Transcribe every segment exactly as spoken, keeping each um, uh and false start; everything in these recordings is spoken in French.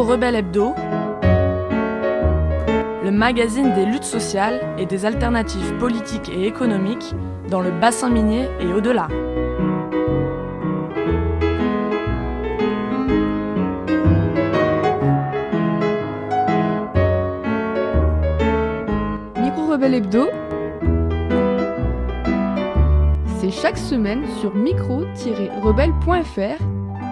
Micro-Rebelle Hebdo, le magazine des luttes sociales et des alternatives politiques et économiques dans le bassin minier et au-delà. Micro-Rebelle Hebdo, c'est chaque semaine sur micro tiret rebelle point f r.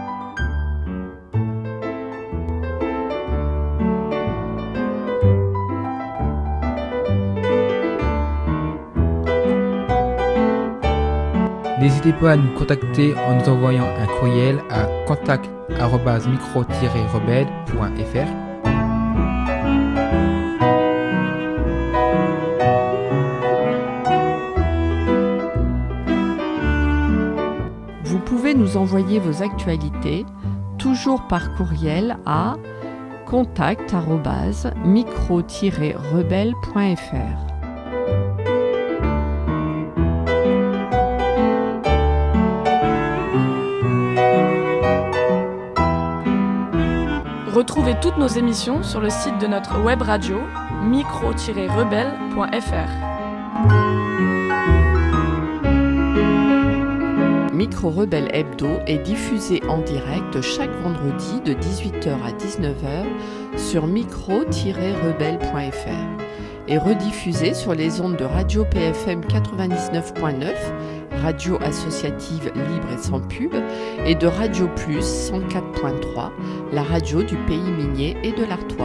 N'hésitez pas à nous contacter en nous envoyant un courriel à contact arobase micro tiret rebelle point f r. Vous pouvez nous envoyer vos actualités, toujours par courriel à contact arobase micro tiret rebelle point f r. Retrouvez toutes nos émissions sur le site de notre web radio micro tiret rebelle point f r. Micro-Rebelle Hebdo est diffusé en direct chaque vendredi de dix-huit heures à dix-neuf heures sur micro tiret rebelle point f r et rediffusé sur les ondes de Radio P F M quatre-vingt-dix-neuf point neuf, radio associative libre et sans pub, et de Radio Plus cent quatre point trois, la radio du pays minier et de l'Artois.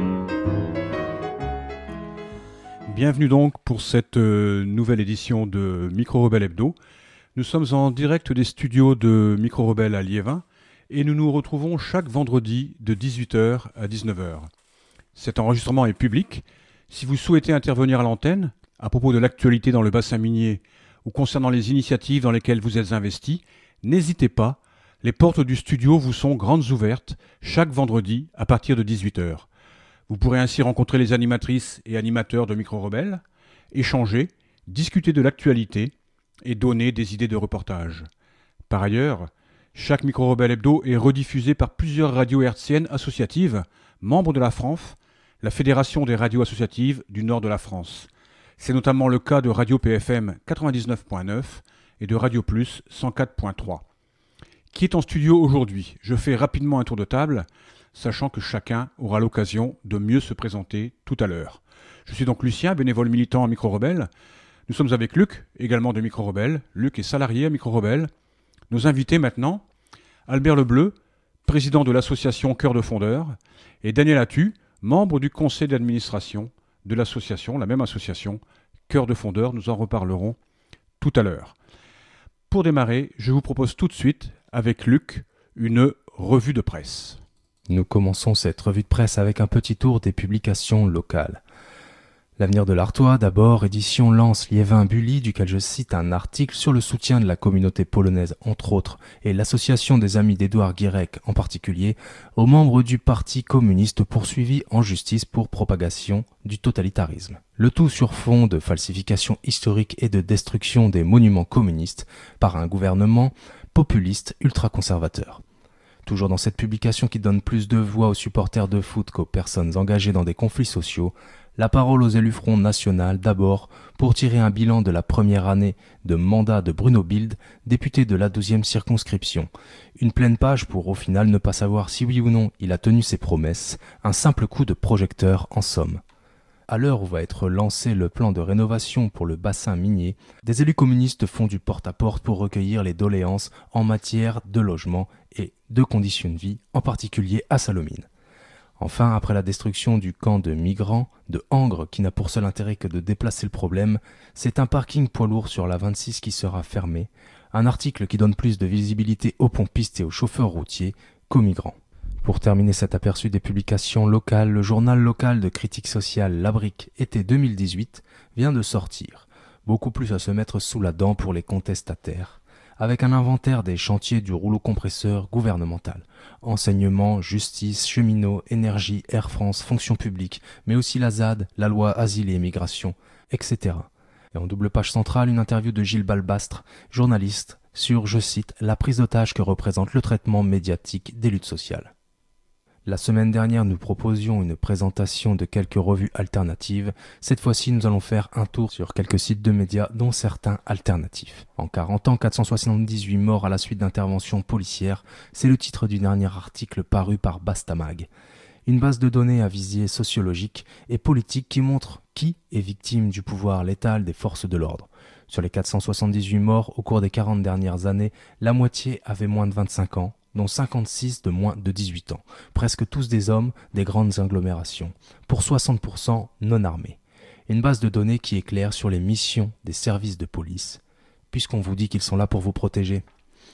Bienvenue donc pour cette euh, nouvelle édition de Micro-Rebelle Hebdo. Nous sommes en direct des studios de Micro-Rebelle à Liévin et nous nous retrouvons chaque vendredi de dix-huit heures à dix-neuf heures. Cet enregistrement est public. Si vous souhaitez intervenir à l'antenne à propos de l'actualité dans le bassin minier ou concernant les initiatives dans lesquelles vous êtes investis, n'hésitez pas, les portes du studio vous sont grandes ouvertes chaque vendredi à partir de dix-huit heures. Vous pourrez ainsi rencontrer les animatrices et animateurs de Micro-Rebelle, échanger, discuter de l'actualité et donner des idées de reportage. Par ailleurs, chaque Micro-Rebelle Hebdo est rediffusé par plusieurs radios hertziennes associatives, membres de la F R A N F, la Fédération des radios associatives du nord de la France. C'est notamment le cas de Radio P F M quatre-vingt-dix-neuf point neuf et de Radio Plus cent quatre point trois. Qui est en studio aujourd'hui ? Je fais rapidement un tour de table, sachant que chacun aura l'occasion de mieux se présenter tout à l'heure. Je suis donc Lucien, bénévole militant à Micro-Rebelle. Nous sommes avec Luc, également de Micro-Rebelle. Luc est salarié à Micro-Rebelle. Nos invités maintenant, Albert Lebleu, président de l'association Cœur de Fondeur, et Daniel Attu, membre du conseil d'administration de l'association, la même association, Cœur de Fondeur. Nous en reparlerons tout à l'heure. Pour démarrer, je vous propose tout de suite, avec Luc, une revue de presse. Nous commençons cette revue de presse avec un petit tour des publications locales. L'avenir de l'Artois, d'abord, édition Lens Liévin Bully, duquel je cite un article sur le soutien de la communauté polonaise, entre autres, et l'association des amis d'Édouard Guirec en particulier, aux membres du Parti communiste poursuivis en justice pour propagation du totalitarisme. Le tout sur fond de falsification historique et de destruction des monuments communistes par un gouvernement populiste ultra-conservateur. Toujours dans cette publication qui donne plus de voix aux supporters de foot qu'aux personnes engagées dans des conflits sociaux, la parole aux élus Front National d'abord pour tirer un bilan de la première année de mandat de Bruno Bild, député de la douzième circonscription. Une pleine page pour au final ne pas savoir si oui ou non il a tenu ses promesses, un simple coup de projecteur en somme. À l'heure où va être lancé le plan de rénovation pour le bassin minier, des élus communistes font du porte-à-porte pour recueillir les doléances en matière de logement et de conditions de vie, en particulier à Salomine. Enfin, après la destruction du camp de migrants de Angres, qui n'a pour seul intérêt que de déplacer le problème, c'est un parking poids lourd sur la vingt-six qui sera fermé, un article qui donne plus de visibilité aux pompistes et aux chauffeurs routiers qu'aux migrants. Pour terminer cet aperçu des publications locales, le journal local de critique sociale La Brique, été deux mille dix-huit, vient de sortir. Beaucoup plus à se mettre sous la dent pour les contestataires, avec un inventaire des chantiers du rouleau compresseur gouvernemental. Enseignement, justice, cheminots, énergie, Air France, fonction publique, mais aussi la Z A D, la loi asile et immigration, et cetera. Et en double page centrale, une interview de Gilles Balbastre, journaliste, sur, je cite, la prise d'otage que représente le traitement médiatique des luttes sociales. La semaine dernière, nous proposions une présentation de quelques revues alternatives. Cette fois-ci, nous allons faire un tour sur quelques sites de médias, dont certains alternatifs. En quarante ans, quatre cent soixante-dix-huit morts à la suite d'interventions policières, c'est le titre du dernier article paru par Bastamag. Une base de données à visée sociologique et politique qui montre qui est victime du pouvoir létal des forces de l'ordre. Sur les quatre cent soixante-dix-huit morts au cours des quarante dernières années, la moitié avait moins de vingt-cinq ans, dont cinquante-six de moins de dix-huit ans, presque tous des hommes des grandes agglomérations, pour soixante pour cent non armés. Une base de données qui éclaire sur les missions des services de police, puisqu'on vous dit qu'ils sont là pour vous protéger.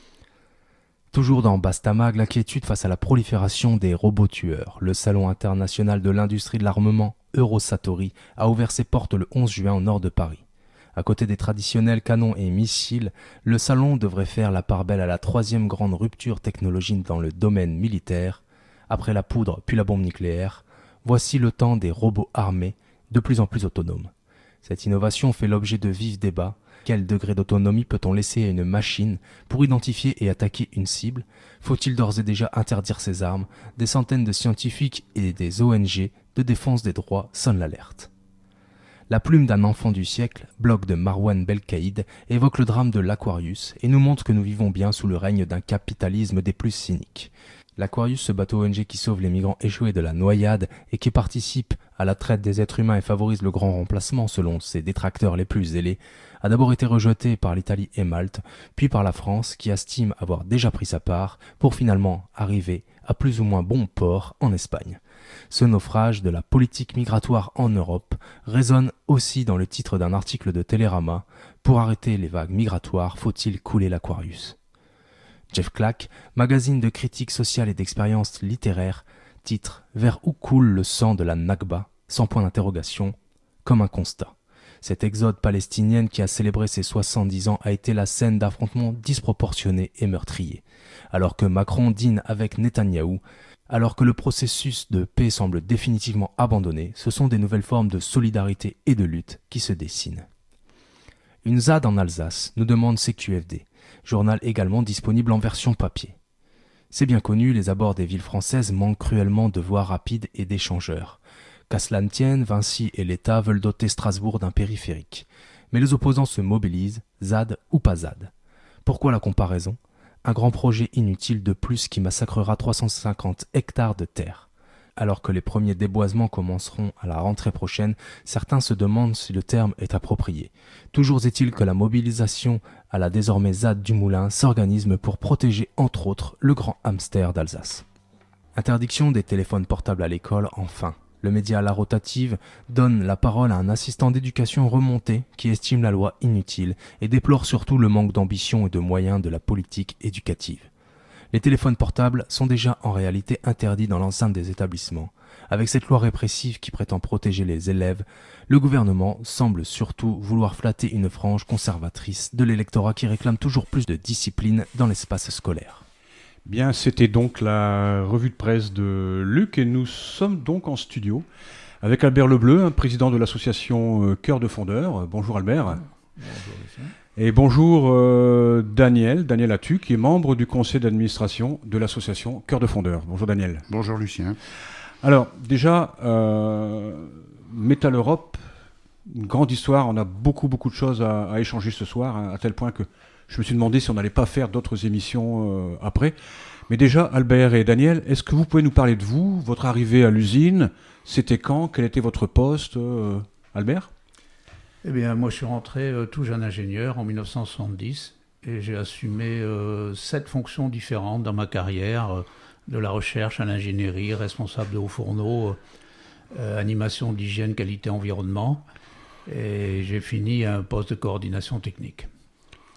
Toujours dans Bastamag, l'inquiétude face à la prolifération des robots tueurs. Le Salon international de l'industrie de l'armement, Eurosatori, a ouvert ses portes le onze juin au nord de Paris. À côté des traditionnels canons et missiles, le salon devrait faire la part belle à la troisième grande rupture technologique dans le domaine militaire. Après la poudre puis la bombe nucléaire, voici le temps des robots armés, de plus en plus autonomes. Cette innovation fait l'objet de vifs débats. Quel degré d'autonomie peut-on laisser à une machine pour identifier et attaquer une cible ? Faut-il d'ores et déjà interdire ces armes ? Des centaines de scientifiques et des O N G de défense des droits sonnent l'alerte. La plume d'un enfant du siècle, blog de Marwan Belkaïd, évoque le drame de l'Aquarius et nous montre que nous vivons bien sous le règne d'un capitalisme des plus cyniques. L'Aquarius, ce bateau O N G qui sauve les migrants échoués de la noyade et qui participe à la traite des êtres humains et favorise le grand remplacement selon ses détracteurs les plus zélés, a d'abord été rejeté par l'Italie et Malte, puis par la France qui estime avoir déjà pris sa part pour finalement arriver à plus ou moins bon port en Espagne. Ce naufrage de la politique migratoire en Europe résonne aussi dans le titre d'un article de Télérama. Pour arrêter les vagues migratoires, faut-il couler l'Aquarius ? Jeff Clack, magazine de critique sociale et d'expérience littéraire, titre « Vers où coule le sang de la Nakba ?» sans point d'interrogation, comme un constat. Cette exode palestinienne qui a célébré ses soixante-dix ans a été la scène d'affrontements disproportionnés et meurtriers. Alors que Macron dîne avec Netanyahou, alors que le processus de paix semble définitivement abandonné, ce sont des nouvelles formes de solidarité et de lutte qui se dessinent. Une Z A D en Alsace, nous demande C Q F D, journal également disponible en version papier. C'est bien connu, les abords des villes françaises manquent cruellement de voies rapides et d'échangeurs. Qu'à cela ne tienne, Vinci et l'État veulent doter Strasbourg d'un périphérique. Mais les opposants se mobilisent, Z A D ou pas Z A D. Pourquoi la comparaison ? Un grand projet inutile de plus qui massacrera trois cent cinquante hectares de terre. Alors que les premiers déboisements commenceront à la rentrée prochaine, certains se demandent si le terme est approprié. Toujours est-il que la mobilisation à la désormais Z A D du Moulin s'organise pour protéger entre autres le grand hamster d'Alsace. Interdiction des téléphones portables à l'école, enfin. Le média La Rotative donne la parole à un assistant d'éducation remonté qui estime la loi inutile et déplore surtout le manque d'ambition et de moyens de la politique éducative. Les téléphones portables sont déjà en réalité interdits dans l'enceinte des établissements. Avec cette loi répressive qui prétend protéger les élèves, le gouvernement semble surtout vouloir flatter une frange conservatrice de l'électorat qui réclame toujours plus de discipline dans l'espace scolaire. Bien, c'était donc la revue de presse de Luc et nous sommes donc en studio avec Albert Lebleu, un président de l'association Cœur de Fondeur. Bonjour Albert. Bonjour Lucien. Et bonjour euh, Daniel, Daniel Atu, qui est membre du conseil d'administration de l'association Cœur de Fondeur. Bonjour Daniel. Bonjour Lucien. Alors déjà, euh, Metal Europe, une grande histoire, on a beaucoup beaucoup de choses à, à échanger ce soir, hein, à tel point que je me suis demandé si on n'allait pas faire d'autres émissions euh, après. Mais déjà, Albert et Daniel, est-ce que vous pouvez nous parler de vous, votre arrivée à l'usine, c'était quand, quel était votre poste, euh, Albert ? Eh bien, moi, je suis rentré euh, tout jeune ingénieur en dix-neuf cent soixante-dix et j'ai assumé euh, sept fonctions différentes dans ma carrière, euh, de la recherche à l'ingénierie, responsable de hauts fourneaux, euh, animation d'hygiène, qualité, environnement, et j'ai fini à un poste de coordination technique. Daniel ?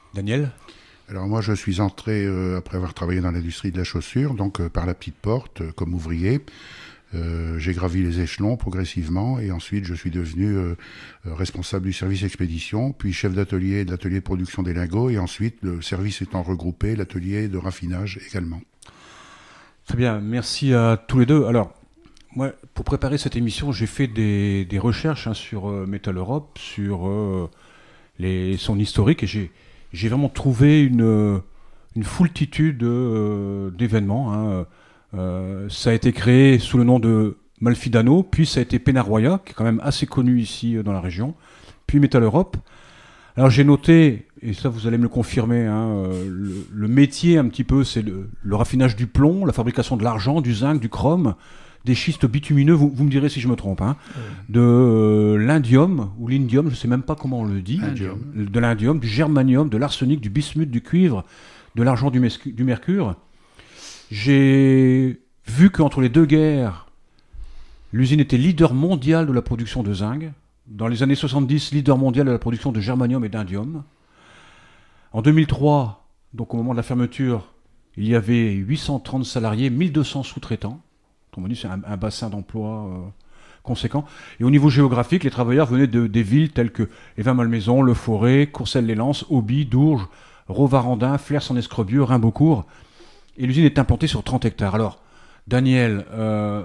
Alors moi, je suis entré, euh, après avoir travaillé dans l'industrie de la chaussure, donc euh, par la petite porte, euh, comme ouvrier. Euh, j'ai gravi les échelons progressivement et ensuite je suis devenu euh, responsable du service expédition, puis chef d'atelier de l'atelier de production des lingots et ensuite le service étant regroupé, l'atelier de raffinage également. Très bien, merci à tous les deux. Alors, moi, pour préparer cette émission, j'ai fait des, des recherches hein, sur euh, Metal Europe, sur euh, les, son historique et j'ai, j'ai vraiment trouvé une, une foultitude euh, d'événements. Hein. Euh, ça a été créé sous le nom de Malfidano, puis ça a été Penarroya, qui est quand même assez connu ici euh, dans la région, puis Metal Europe. Alors j'ai noté, et ça vous allez me le confirmer, hein, euh, le, le métier un petit peu, c'est le, le raffinage du plomb, la fabrication de l'argent, du zinc, du chrome, des schistes bitumineux, vous, vous me direz si je me trompe, hein, euh. de euh, l'indium, ou l'indium, je ne sais même pas comment on le dit, indium. de l'indium, du germanium, de l'arsenic, du bismuth, du cuivre, de l'argent, du, mescu- du mercure. J'ai vu qu'entre les deux guerres, l'usine était leader mondial de la production de zinc. Dans les années soixante-dix, leader mondial de la production de germanium et d'indium. En deux mille trois, donc au moment de la fermeture, il y avait huit cent trente salariés, mille deux cents sous-traitants. On m'a dit c'est un, un bassin d'emploi euh, conséquent. Et au niveau géographique, les travailleurs venaient de, des villes telles que Évin-Malmaison, Le Forêt, Courcelles-les-Lances, Auby, Dourges, Rovarandin, Flers-en-Escrebieux, Rimbaudcourt. Et l'usine est implantée sur trente hectares. Alors, Daniel, euh,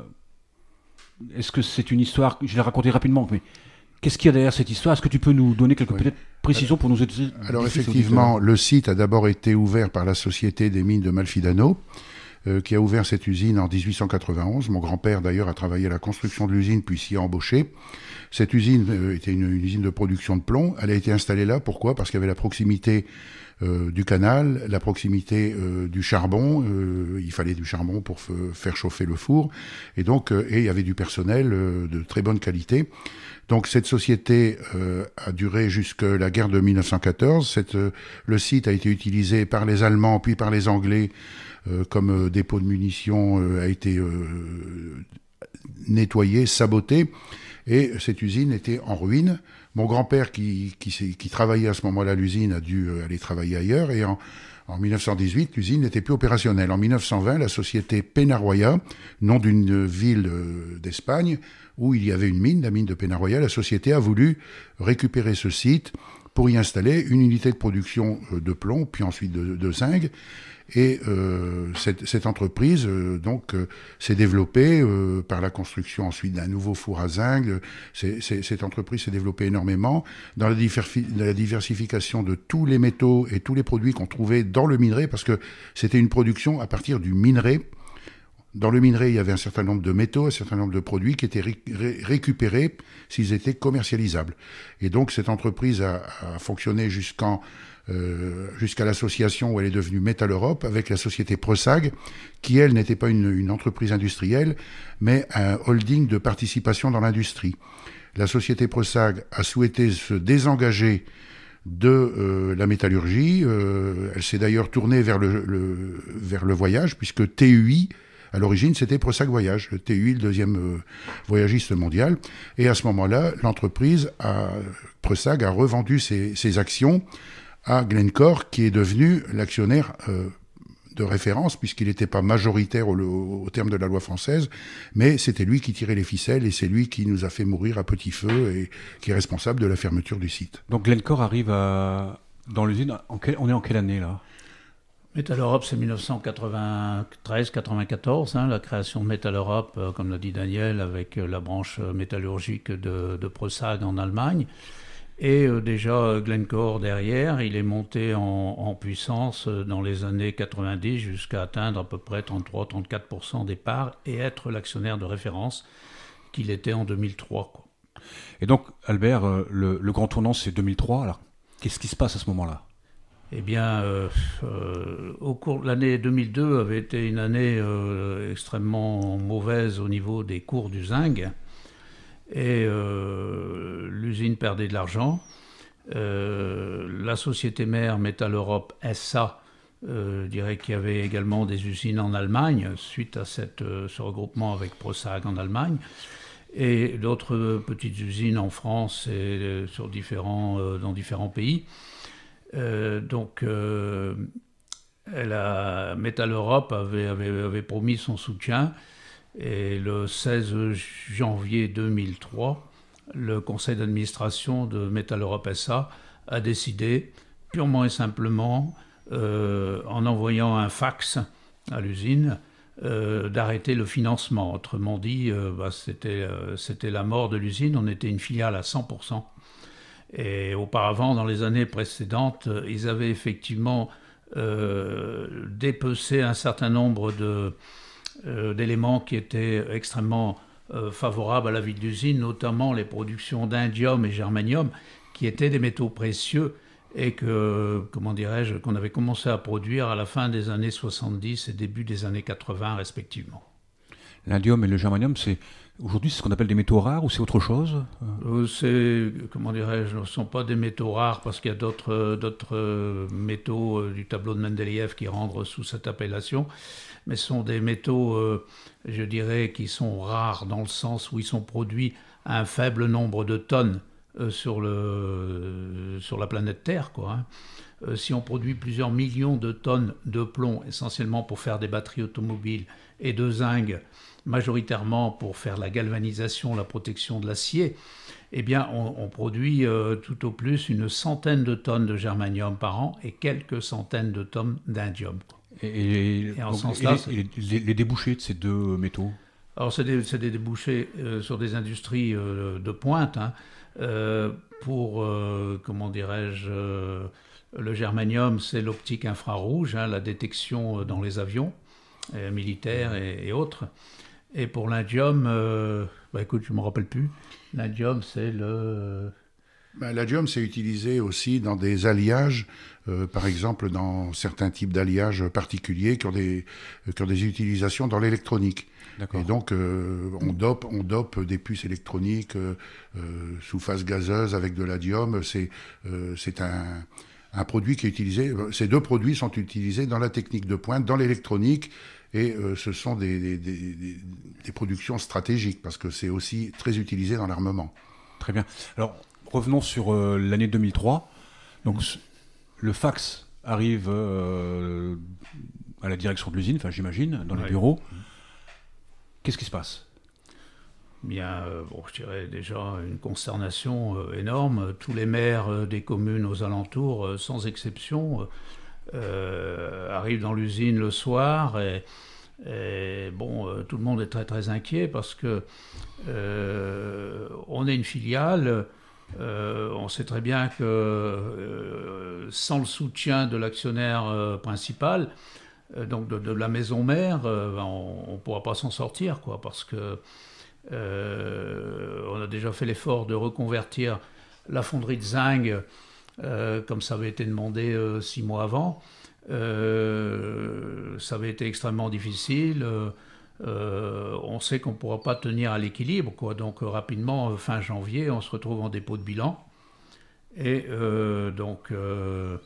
est-ce que c'est une histoire, je l'ai racontée rapidement, mais qu'est-ce qu'il y a derrière cette histoire ? Est-ce que tu peux nous donner quelques oui. peut-être précisions pour nous aider ? Alors effectivement, le site a d'abord été ouvert par la Société des mines de Malfidano, euh, qui a ouvert cette usine en dix-huit cent quatre-vingt-onze. Mon grand-père d'ailleurs a travaillé à la construction de l'usine, puis s'y a embauché. Cette usine euh, était une, une usine de production de plomb. Elle a été installée là, pourquoi ? Parce qu'il y avait la proximité euh, du canal, la proximité euh, du charbon. Euh, il fallait du charbon pour f- faire chauffer le four. Et donc, euh, et il y avait du personnel euh, de très bonne qualité. Donc cette société euh, a duré jusqu'à la guerre de mille neuf cent quatorze. Cette, euh, le site a été utilisé par les Allemands puis par les Anglais euh, comme euh, dépôt de munitions, euh, a été euh, nettoyé, saboté, et cette usine était en ruine. Mon grand-père qui, qui, qui travaillait à ce moment-là à l'usine a dû euh, aller travailler ailleurs, et en, en mille neuf cent dix-huit, l'usine n'était plus opérationnelle. En mille neuf cent vingt, la société Penarroya, nom d'une ville euh, d'Espagne, où il y avait une mine, la mine de Penarroya, la société a voulu récupérer ce site pour y installer une unité de production de plomb, puis ensuite de, de zinc. Et euh, cette, cette entreprise euh, donc euh, s'est développée euh, par la construction ensuite d'un nouveau four à zinc. C'est, c'est, cette entreprise s'est développée énormément dans la, differfi- la diversification de tous les métaux et tous les produits qu'on trouvait dans le minerai, parce que c'était une production à partir du minerai. Dans le minerai, il y avait un certain nombre de métaux, un certain nombre de produits qui étaient ré- ré- récupérés s'ils étaient commercialisables. Et donc, cette entreprise a, a fonctionné jusqu'en, euh, jusqu'à l'association où elle est devenue Metal Europe, avec la société Prosag, qui, elle, n'était pas une, une entreprise industrielle, mais un holding de participation dans l'industrie. La société Prosag a souhaité se désengager de euh, la métallurgie. Euh, elle s'est d'ailleurs tournée vers le, le, vers le voyage, puisque T U I, à l'origine, c'était Prosag Voyage, le T U I, le deuxième euh, voyagiste mondial. Et à ce moment-là, l'entreprise, a, Prosag, a revendu ses, ses actions à Glencore, qui est devenu l'actionnaire euh, de référence, puisqu'il n'était pas majoritaire au, au, au terme de la loi française, mais c'était lui qui tirait les ficelles, et c'est lui qui nous a fait mourir à petit feu, et qui est responsable de la fermeture du site. Donc Glencore arrive à, dans l'usine, en quel, on est en quelle année là ? Metal Europe, c'est dix-neuf cent quatre-vingt-treize quatre-vingt-quatorze, hein, la création de Metal Europe, euh, comme l'a dit Daniel, avec euh, la branche métallurgique de, de Prosag en Allemagne. Et euh, déjà Glencore derrière, il est monté en, en puissance euh, dans les années quatre-vingt-dix jusqu'à atteindre à peu près trente-trois à trente-quatre pour cent des parts et être l'actionnaire de référence qu'il était en deux mille trois, quoi. Et donc, Albert, euh, le, le grand tournant, c'est deux mille trois. Alors, qu'est-ce qui se passe à ce moment-là ? Eh bien, euh, euh, au cours de l'année deux mille deux avait été une année euh, extrêmement mauvaise au niveau des cours du zinc, et euh, l'usine perdait de l'argent. Euh, la société mère Metal Europe S A, euh, je dirais qu'il y avait également des usines en Allemagne suite à cette, euh, ce regroupement avec Prosag en Allemagne, et d'autres petites usines en France et euh, sur différents, euh, dans différents pays. Euh, donc, euh, elle a, Metal Europe avait, avait, avait promis son soutien, et le seize janvier deux mille trois, le conseil d'administration de Metal Europe S A a décidé purement et simplement, euh, en envoyant un fax à l'usine, euh, d'arrêter le financement. Autrement dit, euh, bah, c'était, euh, c'était la mort de l'usine. On était une filiale à cent pour cent. Et auparavant, dans les années précédentes, ils avaient effectivement euh, dépecé un certain nombre de, euh, d'éléments qui étaient extrêmement euh, favorables à la vie de l'usine, notamment les productions d'indium et germanium, qui étaient des métaux précieux et que, comment dirais-je, qu'on avait commencé à produire à la fin des années soixante-dix et début des années quatre-vingts respectivement. L'indium et le germanium, c'est aujourd'hui c'est ce qu'on appelle des métaux rares ou c'est autre chose? euh, C'est, comment dirais-je, ce ne sont pas des métaux rares parce qu'il y a d'autres, d'autres métaux euh, du tableau de Mendeleïev qui rentrent sous cette appellation, mais ce sont des métaux, euh, je dirais, qui sont rares dans le sens où ils sont produits à un faible nombre de tonnes euh, sur, le, sur la planète Terre, quoi, hein. Euh, si on produit plusieurs millions de tonnes de plomb, essentiellement pour faire des batteries automobiles, et de zinc, majoritairement pour faire la galvanisation, la protection de l'acier, eh bien on, on produit euh, tout au plus une centaine de tonnes de germanium par an et quelques centaines de tonnes d'indium. Et, et, Et en donc, ce sens et là, les, les- les débouchés de ces deux métaux? Alors, c'est des, c'est des débouchés euh, sur des industries euh, de pointe, hein, euh, pour, euh, comment dirais-je, euh, le germanium, c'est l'optique infrarouge, hein, la détection dans les avions euh, militaires et, et autres. Et pour l'indium, euh, bah écoute, je ne me rappelle plus. L'indium, c'est le... Ben, L'indium, c'est utilisé aussi dans des alliages, euh, par exemple dans certains types d'alliages particuliers qui ont des, qui ont des utilisations dans l'électronique. D'accord. Et donc, euh, on, dope, on dope des puces électroniques euh, euh, sous phase gazeuse avec de l'indium. C'est, euh, c'est un, un produit qui est utilisé. Ces deux produits sont utilisés dans la technique de pointe, dans l'électronique, et euh, ce sont des, des, des, des, des productions stratégiques parce que c'est aussi très utilisé dans l'armement. Très bien. Alors, revenons sur euh, l'année deux mille trois. Donc, c- le fax arrive euh, à la direction de l'usine, enfin j'imagine, dans les Ouais. bureaux. Qu'est-ce qui se passe? Bien, euh, bon, je dirais déjà une consternation euh, énorme. Tous les maires euh, des communes aux alentours, euh, sans exception, euh, euh, arrivent dans l'usine le soir et, et bon, euh, tout le monde est très très inquiet parce que euh, on est une filiale. Euh, on sait très bien que euh, sans le soutien de l'actionnaire euh, principal, euh, donc de, de la maison mère, euh, on ne pourra pas s'en sortir, quoi, parce que euh, on a déjà fait l'effort de reconvertir la fonderie de zinc, euh, comme ça avait été demandé euh, six mois avant. Euh, ça avait été extrêmement difficile. Euh, euh, on sait qu'on ne pourra pas tenir à l'équilibre, quoi. Donc euh, rapidement, euh, fin janvier, on se retrouve en dépôt de bilan. Et euh, donc euh,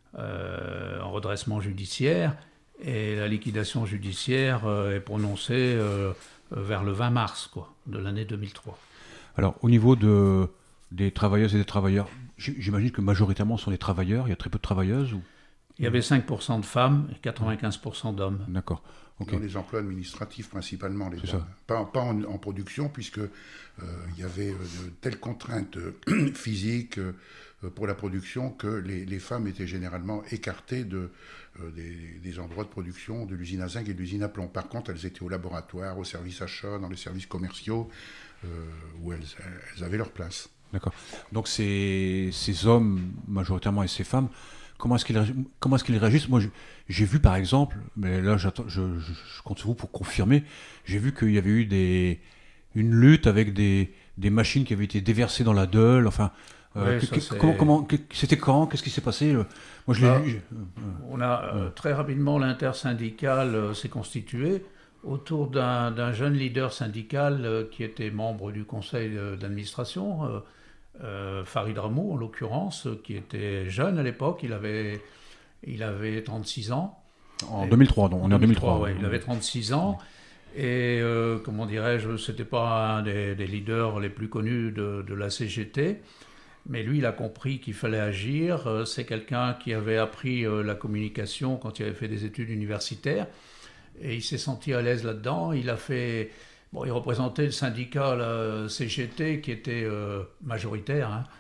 euh, en redressement judiciaire. Et la liquidation judiciaire euh, est prononcée euh, vers le vingt mars, quoi, de l'année deux mille trois. Alors, au niveau de, des travailleuses et des travailleurs, j- j'imagine que majoritairement ce sont des travailleurs, il y a très peu de travailleuses ou... Il y avait cinq pour cent de femmes et quatre-vingt-quinze pour cent d'hommes. D'accord. Ok. Dans les emplois administratifs principalement, les C'est dames. ça. Pas, pas en, en production, puisque euh, il y avait euh, de telles contraintes euh, physiques euh, pour la production que les, les femmes étaient généralement écartées de, euh, des, des endroits de production de l'usine à zinc et de l'usine à plomb. Par contre, elles étaient au laboratoire, au service achat, dans les services commerciaux, euh, où elles, elles avaient leur place. D'accord. Donc, ces, ces hommes, majoritairement, et ces femmes, comment est-ce qu'ils, réagi- comment est-ce qu'ils réagissent? Moi, j'ai- j'ai vu, par exemple, mais là, j'attends, je, je, je compte sur vous pour confirmer, j'ai vu qu'il y avait eu des, une lutte avec des, des machines qui avaient été déversées dans la Deule, enfin... euh, Ouais, que- ça, que- c'est- comment, comment, que- c'était quand? Qu'est-ce qui s'est passé? Moi, je l'ai Ah. lu. j'ai- On a euh, très rapidement l'intersyndicale euh, s'est constitué autour d'un d'un jeune leader syndical euh, qui était membre du conseil euh, d'administration, euh, euh, Farid Ramou en l'occurrence, euh, qui était jeune à l'époque, il avait, il avait trente-six ans. En Et- deux mille trois, donc on est en deux mille trois. ouais, il avait trente-six ans. Et euh, comment dirais-je, c'était pas un des, des leaders les plus connus de, de la C G T. Mais lui, il a compris qu'il fallait agir. Euh, C'est quelqu'un qui avait appris euh, la communication quand il avait fait des études universitaires. Et il s'est senti à l'aise là-dedans. Il a fait... Bon, il représentait le syndicat, la C G T, qui était euh, majoritaire, hein.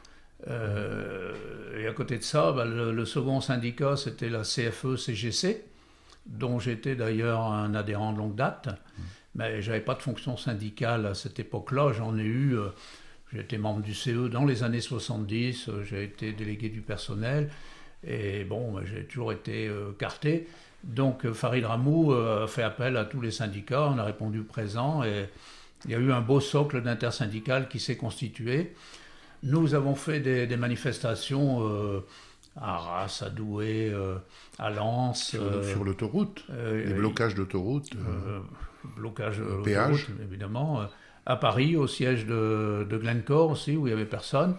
Euh, et à côté de ça, bah, le, le second syndicat, c'était la C F E C G C, dont j'étais d'ailleurs un adhérent de longue date. Mais je n'avais pas de fonction syndicale à cette époque-là. J'en ai eu... euh, J'ai été membre du C E dans les années soixante-dix, euh, j'ai été délégué du personnel, et bon, bah, j'ai toujours été euh, carté. Donc Farid Ramou a fait appel à tous les syndicats, on a répondu présent et il y a eu un beau socle d'intersyndicales qui s'est constitué. Nous avons fait des, des manifestations euh, à Arras, à Douai, euh, à Lens. Sur, euh, sur l'autoroute, euh, les blocages d'autoroute. Euh, euh, blocage d'autoroute, péage. Évidemment. Euh, à Paris, au siège de, de Glencore aussi, où il n'y avait personne.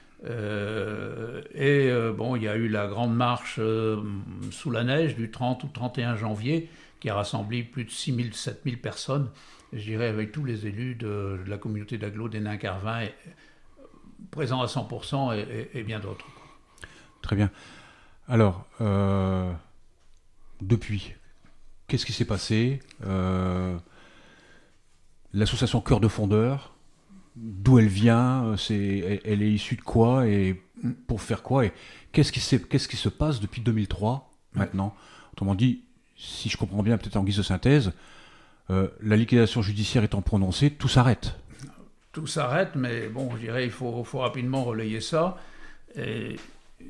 Euh, et euh, bon, il y a eu la grande marche euh, sous la neige du trente ou trente et un janvier qui a rassemblé plus de six mille, sept mille personnes, je dirais avec tous les élus de, de la communauté d'agglo des Nains-Carvin, et, présents à cent pour cent et, et, et bien d'autres. Très bien. Alors, euh, depuis, qu'est-ce qui s'est passé euh, l'association Cœur de Fondeur, d'où elle vient, c'est, elle, elle est issue de quoi et pour faire quoi et qu'est-ce qui, qu'est-ce qui se passe depuis deux mille trois maintenant? Autrement dit, si je comprends bien, peut-être en guise de synthèse, euh, la liquidation judiciaire étant prononcée, tout s'arrête. Tout s'arrête, mais bon, je dirais il faut, faut rapidement relayer ça. Et, euh,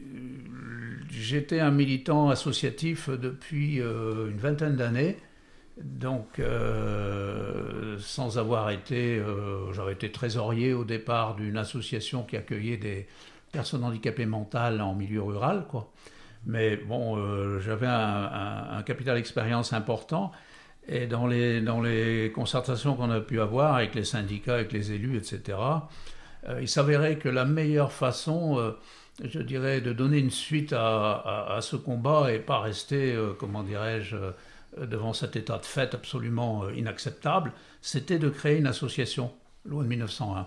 j'étais un militant associatif depuis euh, une vingtaine d'années. Donc, euh, sans avoir été, euh, j'avais été trésorier au départ d'une association qui accueillait des personnes handicapées mentales en milieu rural, quoi. Mais bon, euh, j'avais un, un, un capital d'expérience important et dans les, dans les concertations qu'on a pu avoir avec les syndicats, avec les élus, et cetera, euh, il s'avérait que la meilleure façon, euh, je dirais, de donner une suite à, à, à ce combat et pas rester, euh, comment dirais-je, devant cet état de fait absolument inacceptable, c'était de créer une association, loi de mille neuf cent un,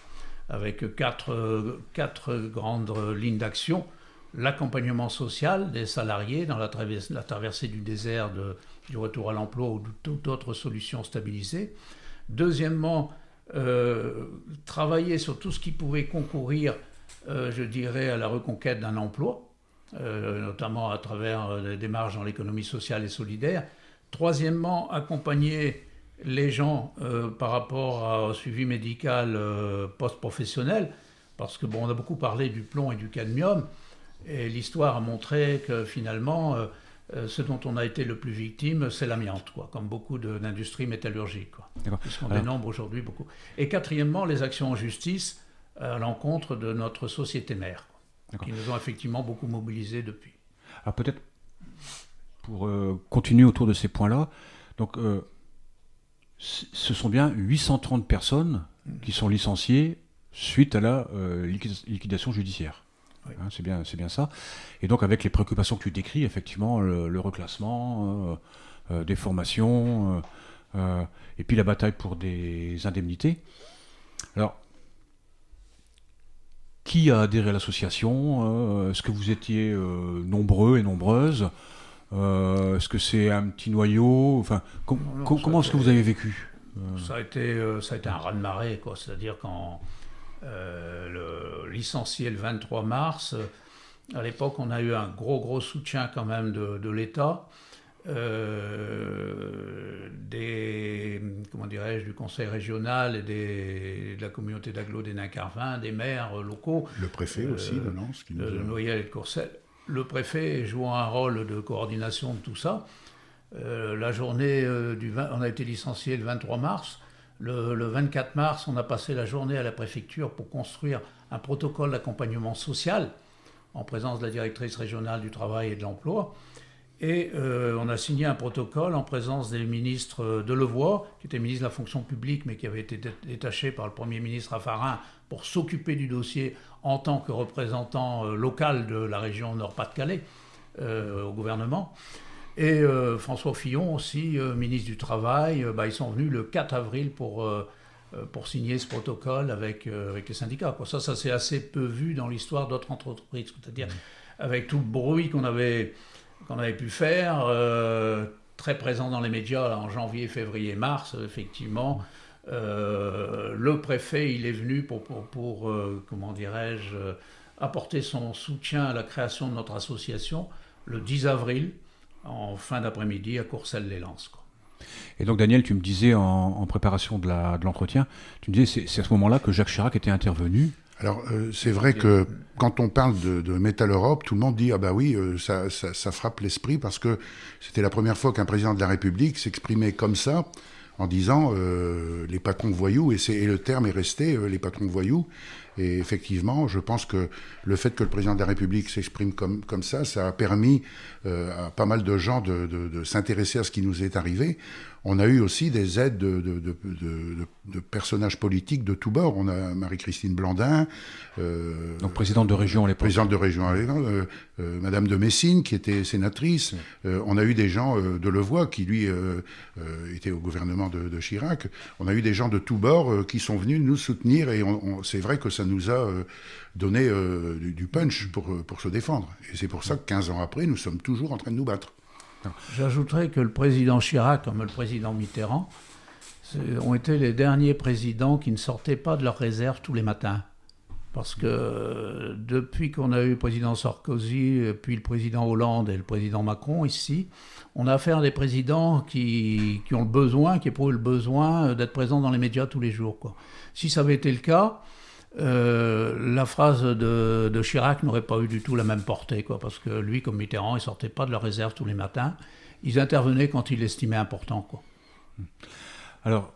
avec quatre, quatre grandes lignes d'action. L'accompagnement social des salariés dans la traversée, la traversée du désert de, du retour à l'emploi ou de toute autre solution stabilisée. Deuxièmement, euh, travailler sur tout ce qui pouvait concourir, euh, je dirais, à la reconquête d'un emploi, Euh, notamment à travers euh, des démarches dans l'économie sociale et solidaire. Troisièmement, accompagner les gens euh, par rapport à, au suivi médical euh, post-professionnel, parce que bon, on a beaucoup parlé du plomb et du cadmium, et l'histoire a montré que finalement, euh, euh, ce dont on a été le plus victime, c'est l'amiante, quoi, comme beaucoup de, d'industries métallurgiques, quoi, puisqu'on Alors... dénombre aujourd'hui beaucoup. Et quatrièmement, les actions en justice à l'encontre de notre société mère, qui nous ont effectivement beaucoup mobilisés depuis. Alors peut-être, pour euh, continuer autour de ces points-là, donc euh, c- ce sont bien huit cent trente personnes mmh. qui sont licenciées suite à la euh, liquid- liquidation judiciaire. Oui. Hein, c'est bien, c'est bien ça. Et donc avec les préoccupations que tu décris, effectivement, le, le reclassement, euh, euh, des formations, euh, euh, et puis la bataille pour des indemnités. Alors, qui a adhéré à l'association? euh, Est-ce que vous étiez euh, nombreux et nombreuses? euh, Est-ce que c'est un petit noyau? Enfin, com- non, non, com- comment est-ce été, que vous avez vécu? euh... ça, a été, euh, ça a été un raz-de-marée, quoi. C'est-à-dire quand euh, le licencié le vingt-trois mars, euh, à l'époque, on a eu un gros, gros soutien quand même de, de l'État. Euh, des, comment dirais-je, du conseil régional et des, de la communauté d'agglo des Nains-Carvin, des maires locaux. Le préfet euh, aussi de Lens. Qui nous de a... Noyelles et de Courcelles. Le préfet jouant un rôle de coordination de tout ça. Euh, la journée euh, du vingt, on a été licencié le vingt-trois mars. Le, le vingt-quatre mars, on a passé la journée à la préfecture pour construire un protocole d'accompagnement social en présence de la directrice régionale du travail et de l'emploi. Et euh, on a signé un protocole en présence des ministres Delevoye, qui était ministre de la fonction publique, mais qui avait été détaché par le Premier ministre Raffarin pour s'occuper du dossier en tant que représentant euh, local de la région Nord-Pas-de-Calais euh, au gouvernement. Et euh, François Fillon aussi, euh, ministre du Travail, euh, bah, ils sont venus le quatre avril pour, euh, pour signer ce protocole avec, euh, avec les syndicats, quoi. Ça, ça s'est assez peu vu dans l'histoire d'autres entreprises, c'est-à-dire avec tout le bruit qu'on avait... qu'on avait pu faire, euh, très présent dans les médias là, en janvier, février, mars, effectivement. Euh, le préfet, il est venu pour, pour, pour euh, comment dirais-je, euh, apporter son soutien à la création de notre association le dix avril, en fin d'après-midi, à Courcelles-lès-Lens, quoi. Et donc, Daniel, tu me disais en, en préparation de, la, de l'entretien, tu me disais c'est, c'est à ce moment-là que Jacques Chirac était intervenu Alors, euh, c'est vrai que quand on parle de, de Metal Europe, tout le monde dit « Ah bah oui, euh, ça, ça, ça frappe l'esprit » parce que c'était la première fois qu'un président de la République s'exprimait comme ça, en disant euh, « les patrons voyous », et, et le terme est resté euh, « les patrons voyous ». Et effectivement, je pense que le fait que le président de la République s'exprime comme, comme ça, ça a permis euh, à pas mal de gens de, de, de s'intéresser à ce qui nous est arrivé. On a eu aussi des aides de, de, de, de, de personnages politiques de tous bords. On a Marie-Christine Blandin, euh, donc présidente de région à l'époque. Présidente de région à l'époque, euh, euh, Madame de Messine qui était sénatrice. Oui. Euh, on a eu des gens euh, de Levoix qui lui euh, euh, était au gouvernement de, de Chirac. On a eu des gens de tous bords euh, qui sont venus nous soutenir et on, on, c'est vrai que ça nous a euh, donné euh, du, du punch pour, pour se défendre. Et c'est pour ça que quinze ans après, nous sommes toujours en train de nous battre. J'ajouterais que le président Chirac, comme le président Mitterrand, ont été les derniers présidents qui ne sortaient pas de leur réserve tous les matins. Parce que depuis qu'on a eu le président Sarkozy, puis le président Hollande et le président Macron ici, on a affaire à des présidents qui, qui ont le besoin, qui éprouvent le besoin d'être présents dans les médias tous les jours, quoi. Si ça avait été le cas, Euh, la phrase de, de Chirac n'aurait pas eu du tout la même portée, quoi, parce que lui, comme Mitterrand, ils ne sortaient pas de leur réserve tous les matins. Ils intervenaient quand ils l'estimaient important, quoi. Alors,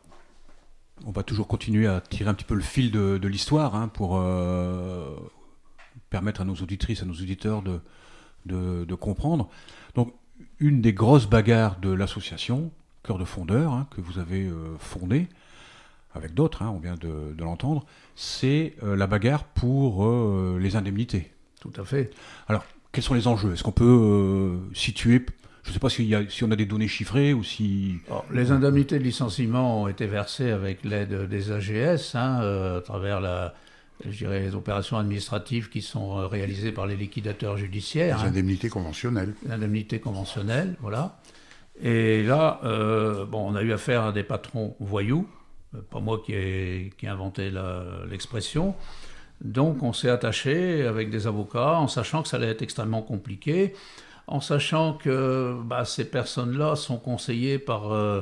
on va toujours continuer à tirer un petit peu le fil de, de l'histoire hein, pour euh, permettre à nos auditrices, à nos auditeurs de, de, de comprendre. Donc, une des grosses bagarres de l'association, Cœur de Fondeur, hein, que vous avez euh, fondée, avec d'autres, hein, on vient de, de l'entendre, c'est euh, la bagarre pour euh, les indemnités. Tout à fait. Alors, quels sont les enjeux ? Est-ce qu'on peut euh, situer, je ne sais pas s'il y a, si on a des données chiffrées ou si... Alors, les indemnités de licenciement ont été versées avec l'aide des A G S, hein, euh, à travers la, je dirais, les opérations administratives qui sont réalisées par les liquidateurs judiciaires. Les hein. indemnités conventionnelles. Les indemnités conventionnelles, voilà. Et là, euh, bon, on a eu affaire à des patrons voyous. Pas moi qui ai, qui ai inventé la, l'expression. Donc on s'est attaché avec des avocats en sachant que ça allait être extrêmement compliqué, en sachant que bah, ces personnes-là sont conseillées par euh,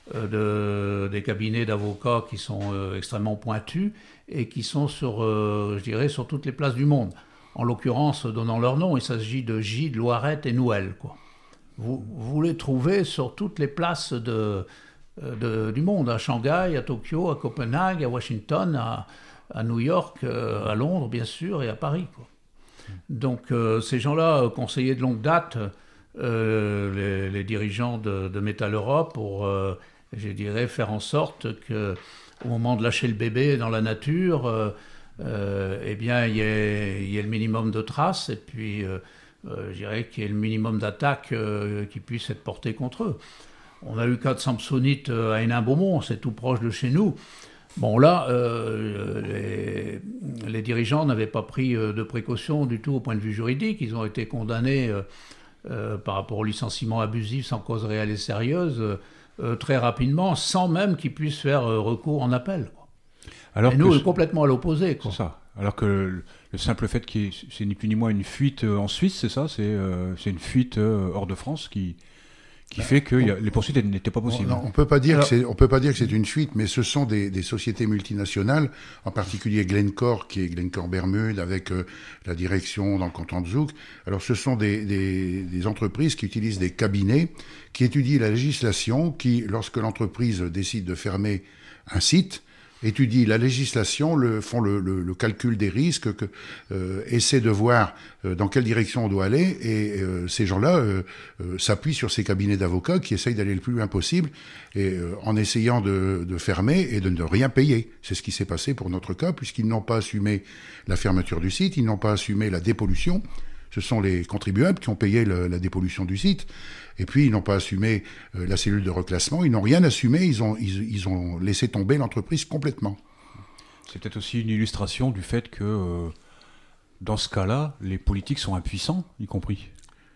de, des cabinets d'avocats qui sont euh, extrêmement pointus et qui sont sur, euh, je dirais, sur toutes les places du monde. En l'occurrence, donnant leur nom, il s'agit de Gide, Loirette et Nouel, quoi. Vous, vous les trouvez sur toutes les places de... De, du monde, à Shanghai, à Tokyo, à Copenhague, à Washington, à, à New York, euh, à Londres, bien sûr, et à Paris, quoi. Donc, euh, ces gens-là euh, conseillaient de longue date euh, les, les dirigeants de, de Metal Europe pour, euh, je dirais, faire en sorte qu'au moment de lâcher le bébé dans la nature, euh, euh, eh bien, il y ait, il y ait le minimum de traces et puis, euh, euh, je dirais, qu'il y ait le minimum d'attaques euh, qui puissent être portées contre eux. On a eu le cas de Samsonite à Hénin-Beaumont, c'est tout proche de chez nous. Bon, là, euh, les, les dirigeants n'avaient pas pris de précautions du tout au point de vue juridique. Ils ont été condamnés euh, euh, par rapport au licenciement abusif sans cause réelle et sérieuse euh, très rapidement, sans même qu'ils puissent faire euh, recours en appel, quoi. Alors et nous, que complètement à l'opposé, quoi. C'est ça. Alors que le, le simple fait qu'il y ait, c'est ni plus ni moins une fuite en Suisse, c'est ça, c'est, euh, c'est une fuite euh, hors de France qui... qui fait que y a, les poursuites n'étaient pas possibles. On ne peut pas dire que c'est, on peut pas dire que c'est une fuite, mais ce sont des, des sociétés multinationales, en particulier Glencore, qui est Glencore Bermude, avec euh, la direction dans le canton de Zouk. Alors ce sont des, des, des entreprises qui utilisent des cabinets, qui étudient la législation, qui, lorsque l'entreprise décide de fermer un site, étudient la législation, le, font le, le, le calcul des risques, que, euh, essaient de voir euh, dans quelle direction on doit aller, et euh, ces gens-là euh, euh, s'appuient sur ces cabinets d'avocats qui essayent d'aller le plus loin possible, et euh, en essayant de, de fermer et de ne rien payer. C'est ce qui s'est passé pour notre cas, puisqu'ils n'ont pas assumé la fermeture du site, ils n'ont pas assumé la dépollution. Ce sont les contribuables qui ont payé le, la dépollution du site. Et puis, ils n'ont pas assumé euh, la cellule de reclassement. Ils n'ont rien assumé. Ils ont, ils, ils ont laissé tomber l'entreprise complètement. C'est peut-être aussi une illustration du fait que, euh, dans ce cas-là, les politiques sont impuissants, y compris.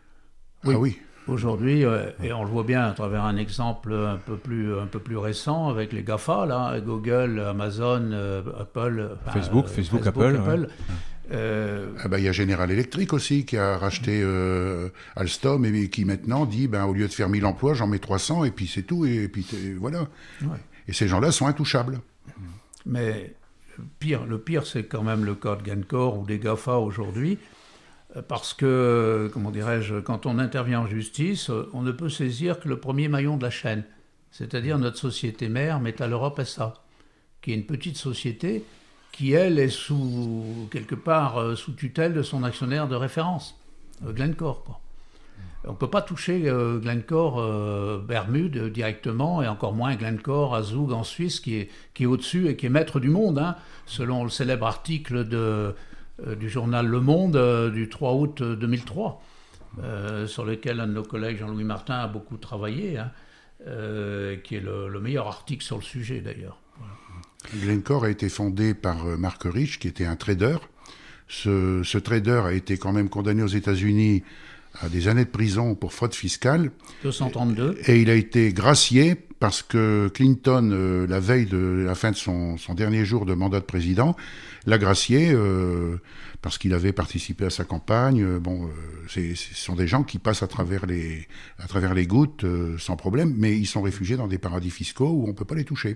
Oui. Ah oui. Aujourd'hui, euh, et on le voit bien à travers un exemple un peu plus, un peu plus récent avec les GAFA, là, Google, Amazon, euh, Apple, enfin, Facebook, euh, Facebook, Facebook, Apple. Apple. Ouais. Euh... Ah bah, il y a General Electric aussi qui a racheté euh, Alstom et qui maintenant dit ben, au lieu de faire mille emplois, j'en mets trois cents et puis c'est tout. Et, et puis voilà. Ouais. Et ces gens-là sont intouchables. Mais pire, le pire, c'est quand même le cas de Glencore ou des GAFA aujourd'hui, parce que, comment dirais-je, quand on intervient en justice, on ne peut saisir que le premier maillon de la chaîne, c'est-à-dire notre société mère, Metal Europe S A, qui est une petite société qui, elle, est sous, quelque part sous tutelle de son actionnaire de référence, Glencore, quoi. On ne peut pas toucher euh, Glencore euh, Bermude directement, et encore moins Glencore à Zug en Suisse, qui est, qui est au-dessus et qui est maître du monde, hein, selon le célèbre article de, euh, du journal Le Monde euh, du trois août deux mille trois, euh, sur lequel un de nos collègues, Jean-Louis Martin, a beaucoup travaillé, hein, euh, qui est le, le meilleur article sur le sujet d'ailleurs. Voilà. Glencore a été fondé par Mark Rich, qui était un trader. Ce, ce trader a été quand même condamné aux États-Unis à des années de prison pour fraude fiscale. deux cent trente-deux. Et il a été gracié parce que Clinton, euh, la veille de la fin de son, son dernier jour de mandat de président, l'a gracié euh, parce qu'il avait participé à sa campagne. Euh, bon, euh, c'est, ce sont des gens qui passent à travers les, à travers les gouttes euh, sans problème, mais ils sont réfugiés dans des paradis fiscaux où on ne peut pas les toucher.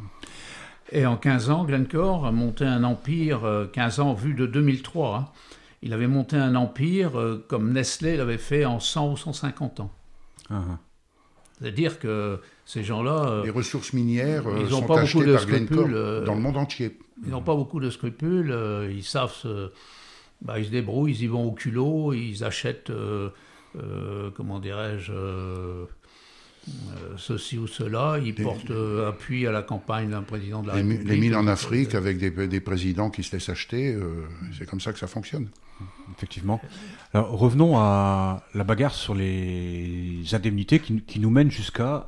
Et en quinze ans, Glencore a monté un empire, euh, quinze ans vu de deux mille trois, hein. Il avait monté un empire euh, comme Nestlé l'avait fait en cent ou cent cinquante ans. Uh-huh. C'est-à-dire que ces gens-là... Euh, les ressources minières euh, ils ont sont pas achetées beaucoup de par Glencore euh, dans le monde entier. Ils n'ont pas beaucoup de scrupules, euh, ils savent... Se, bah, ils se débrouillent, ils y vont au culot, ils achètent, euh, euh, comment dirais-je... Euh, Euh, ceci ou cela, ils les, portent euh, appui à la campagne d'un président de la les, République. Les mines en Afrique euh, avec des, des présidents qui se laissent acheter, euh, c'est comme ça que ça fonctionne. Effectivement. Alors, revenons à la bagarre sur les indemnités qui, qui nous mène jusqu'à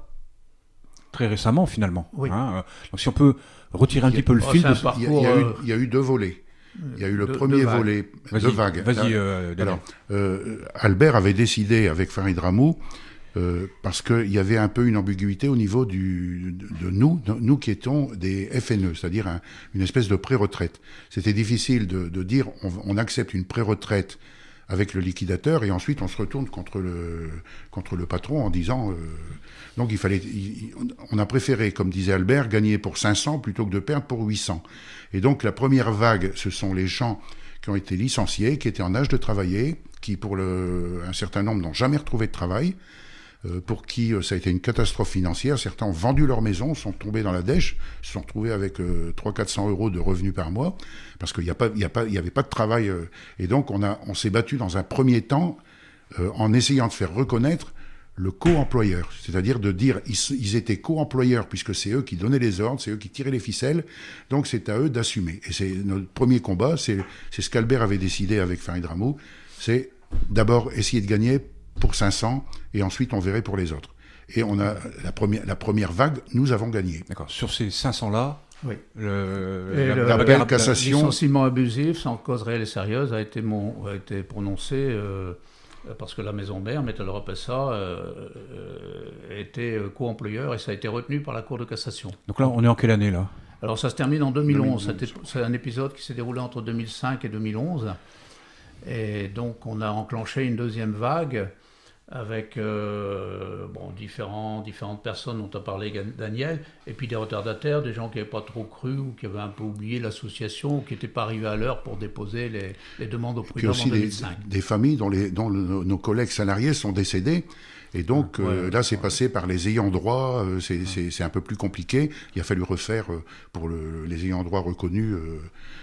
très récemment finalement. Oui. Hein. Donc si on peut retirer un petit peu le oh, fil... De... Parcours, il, y a, il, y a eu, il y a eu deux volets. Il y a eu le de, premier de volet, vas-y, deux vagues. Vas-y, euh, Alors, euh, Albert avait décidé avec Farid Ramou, Euh, parce qu'il y avait un peu une ambiguïté au niveau du, de, de nous, de, nous qui étions des F N E, c'est-à-dire un, une espèce de pré-retraite. C'était difficile de, de dire on, on accepte une pré-retraite avec le liquidateur et ensuite on se retourne contre le, contre le patron en disant... Euh, donc il fallait, il, on a préféré, comme disait Albert, gagner pour cinq cents plutôt que de perdre pour huit cents. Et donc la première vague, ce sont les gens qui ont été licenciés, qui étaient en âge de travailler, qui pour le, un certain nombre n'ont jamais retrouvé de travail, pour qui ça a été une catastrophe financière. Certains ont vendu leur maison, sont tombés dans la dèche, se sont retrouvés avec euh, trois cents à quatre cents euros de revenus par mois, parce qu'il n'y a pas, il y a pas, il y avait pas de travail. Euh, et donc, on, a, on s'est battu dans un premier temps euh, en essayant de faire reconnaître le co-employeur. C'est-à-dire de dire ils, ils étaient co-employeurs, puisque c'est eux qui donnaient les ordres, c'est eux qui tiraient les ficelles, donc c'est à eux d'assumer. Et c'est notre premier combat, c'est, c'est ce qu'Albert avait décidé avec Farid Ramou, c'est d'abord essayer de gagner pour cinq cents, et ensuite on verrait pour les autres. Et on a la première, la première vague, nous avons gagné. D'accord. Sur ces cinq cents-là, oui. le, et la, le, la bagarre cassation... Le licenciement abusif, sans cause réelle et sérieuse, a été, mon, a été prononcé euh, parce que la maison mère, Metal Europe S A, euh, euh, était co-employeur, et ça a été retenu par la Cour de cassation. Donc là, on est en quelle année, là ? Alors ça se termine en deux mille onze. deux mille onze. C'était, c'est un épisode qui s'est déroulé entre deux mille cinq et deux mille onze. Et donc on a enclenché une deuxième vague avec euh, bon, différents, différentes personnes dont a parlé Daniel, et puis des retardataires, des gens qui n'avaient pas trop cru ou qui avaient un peu oublié l'association ou qui n'étaient pas arrivés à l'heure pour déposer les, les demandes au prud'homme en deux mille cinq. Des, des familles dont, les, dont le, nos collègues salariés sont décédés. Et donc, ah, ouais, euh, là, c'est ouais. passé par les ayants droit, euh, c'est, ouais. c'est, c'est un peu plus compliqué. Il a fallu refaire, euh, pour le, les ayants droit reconnus, euh,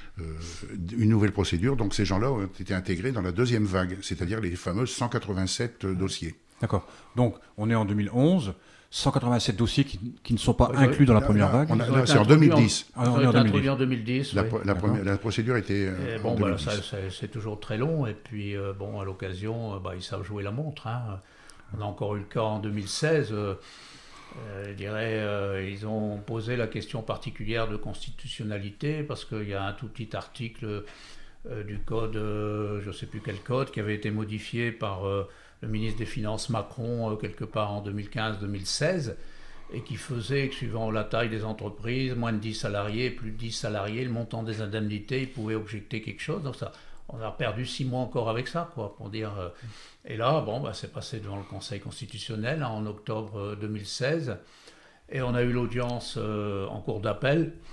euh, une nouvelle procédure. Donc, ces gens-là ont été intégrés dans la deuxième vague, c'est-à-dire les fameux cent quatre-vingt-sept euh, dossiers. D'accord. Donc, on est en deux mille onze, cent quatre-vingt-sept dossiers qui, qui ne sont pas ouais, inclus dans la là, première là, vague. On a, là, c'est en deux mille dix. En, ah, on est en deux mille dix. En deux mille dix la, oui. la, première, la procédure était et en bon, deux mille dix. Bah, ça, c'est, c'est toujours très long. Et puis, euh, bon, à l'occasion, bah, ils savent jouer la montre. Hein. On a encore eu le cas en deux mille seize. Euh, euh, je dirais, euh, ils ont posé la question particulière de constitutionnalité parce qu'il y a un tout petit article euh, du code, euh, je ne sais plus quel code, qui avait été modifié par euh, le ministre des Finances Macron euh, quelque part en deux mille quinze deux mille seize et qui faisait que suivant la taille des entreprises, moins de dix salariés, plus de dix salariés, le montant des indemnités, ils pouvaient objecter quelque chose. Donc ça, on a perdu six mois encore avec ça, quoi, pour dire... Euh, et là, bon, bah, c'est passé devant le Conseil constitutionnel hein, en octobre deux mille seize, et on a eu l'audience euh, en cour d'appel,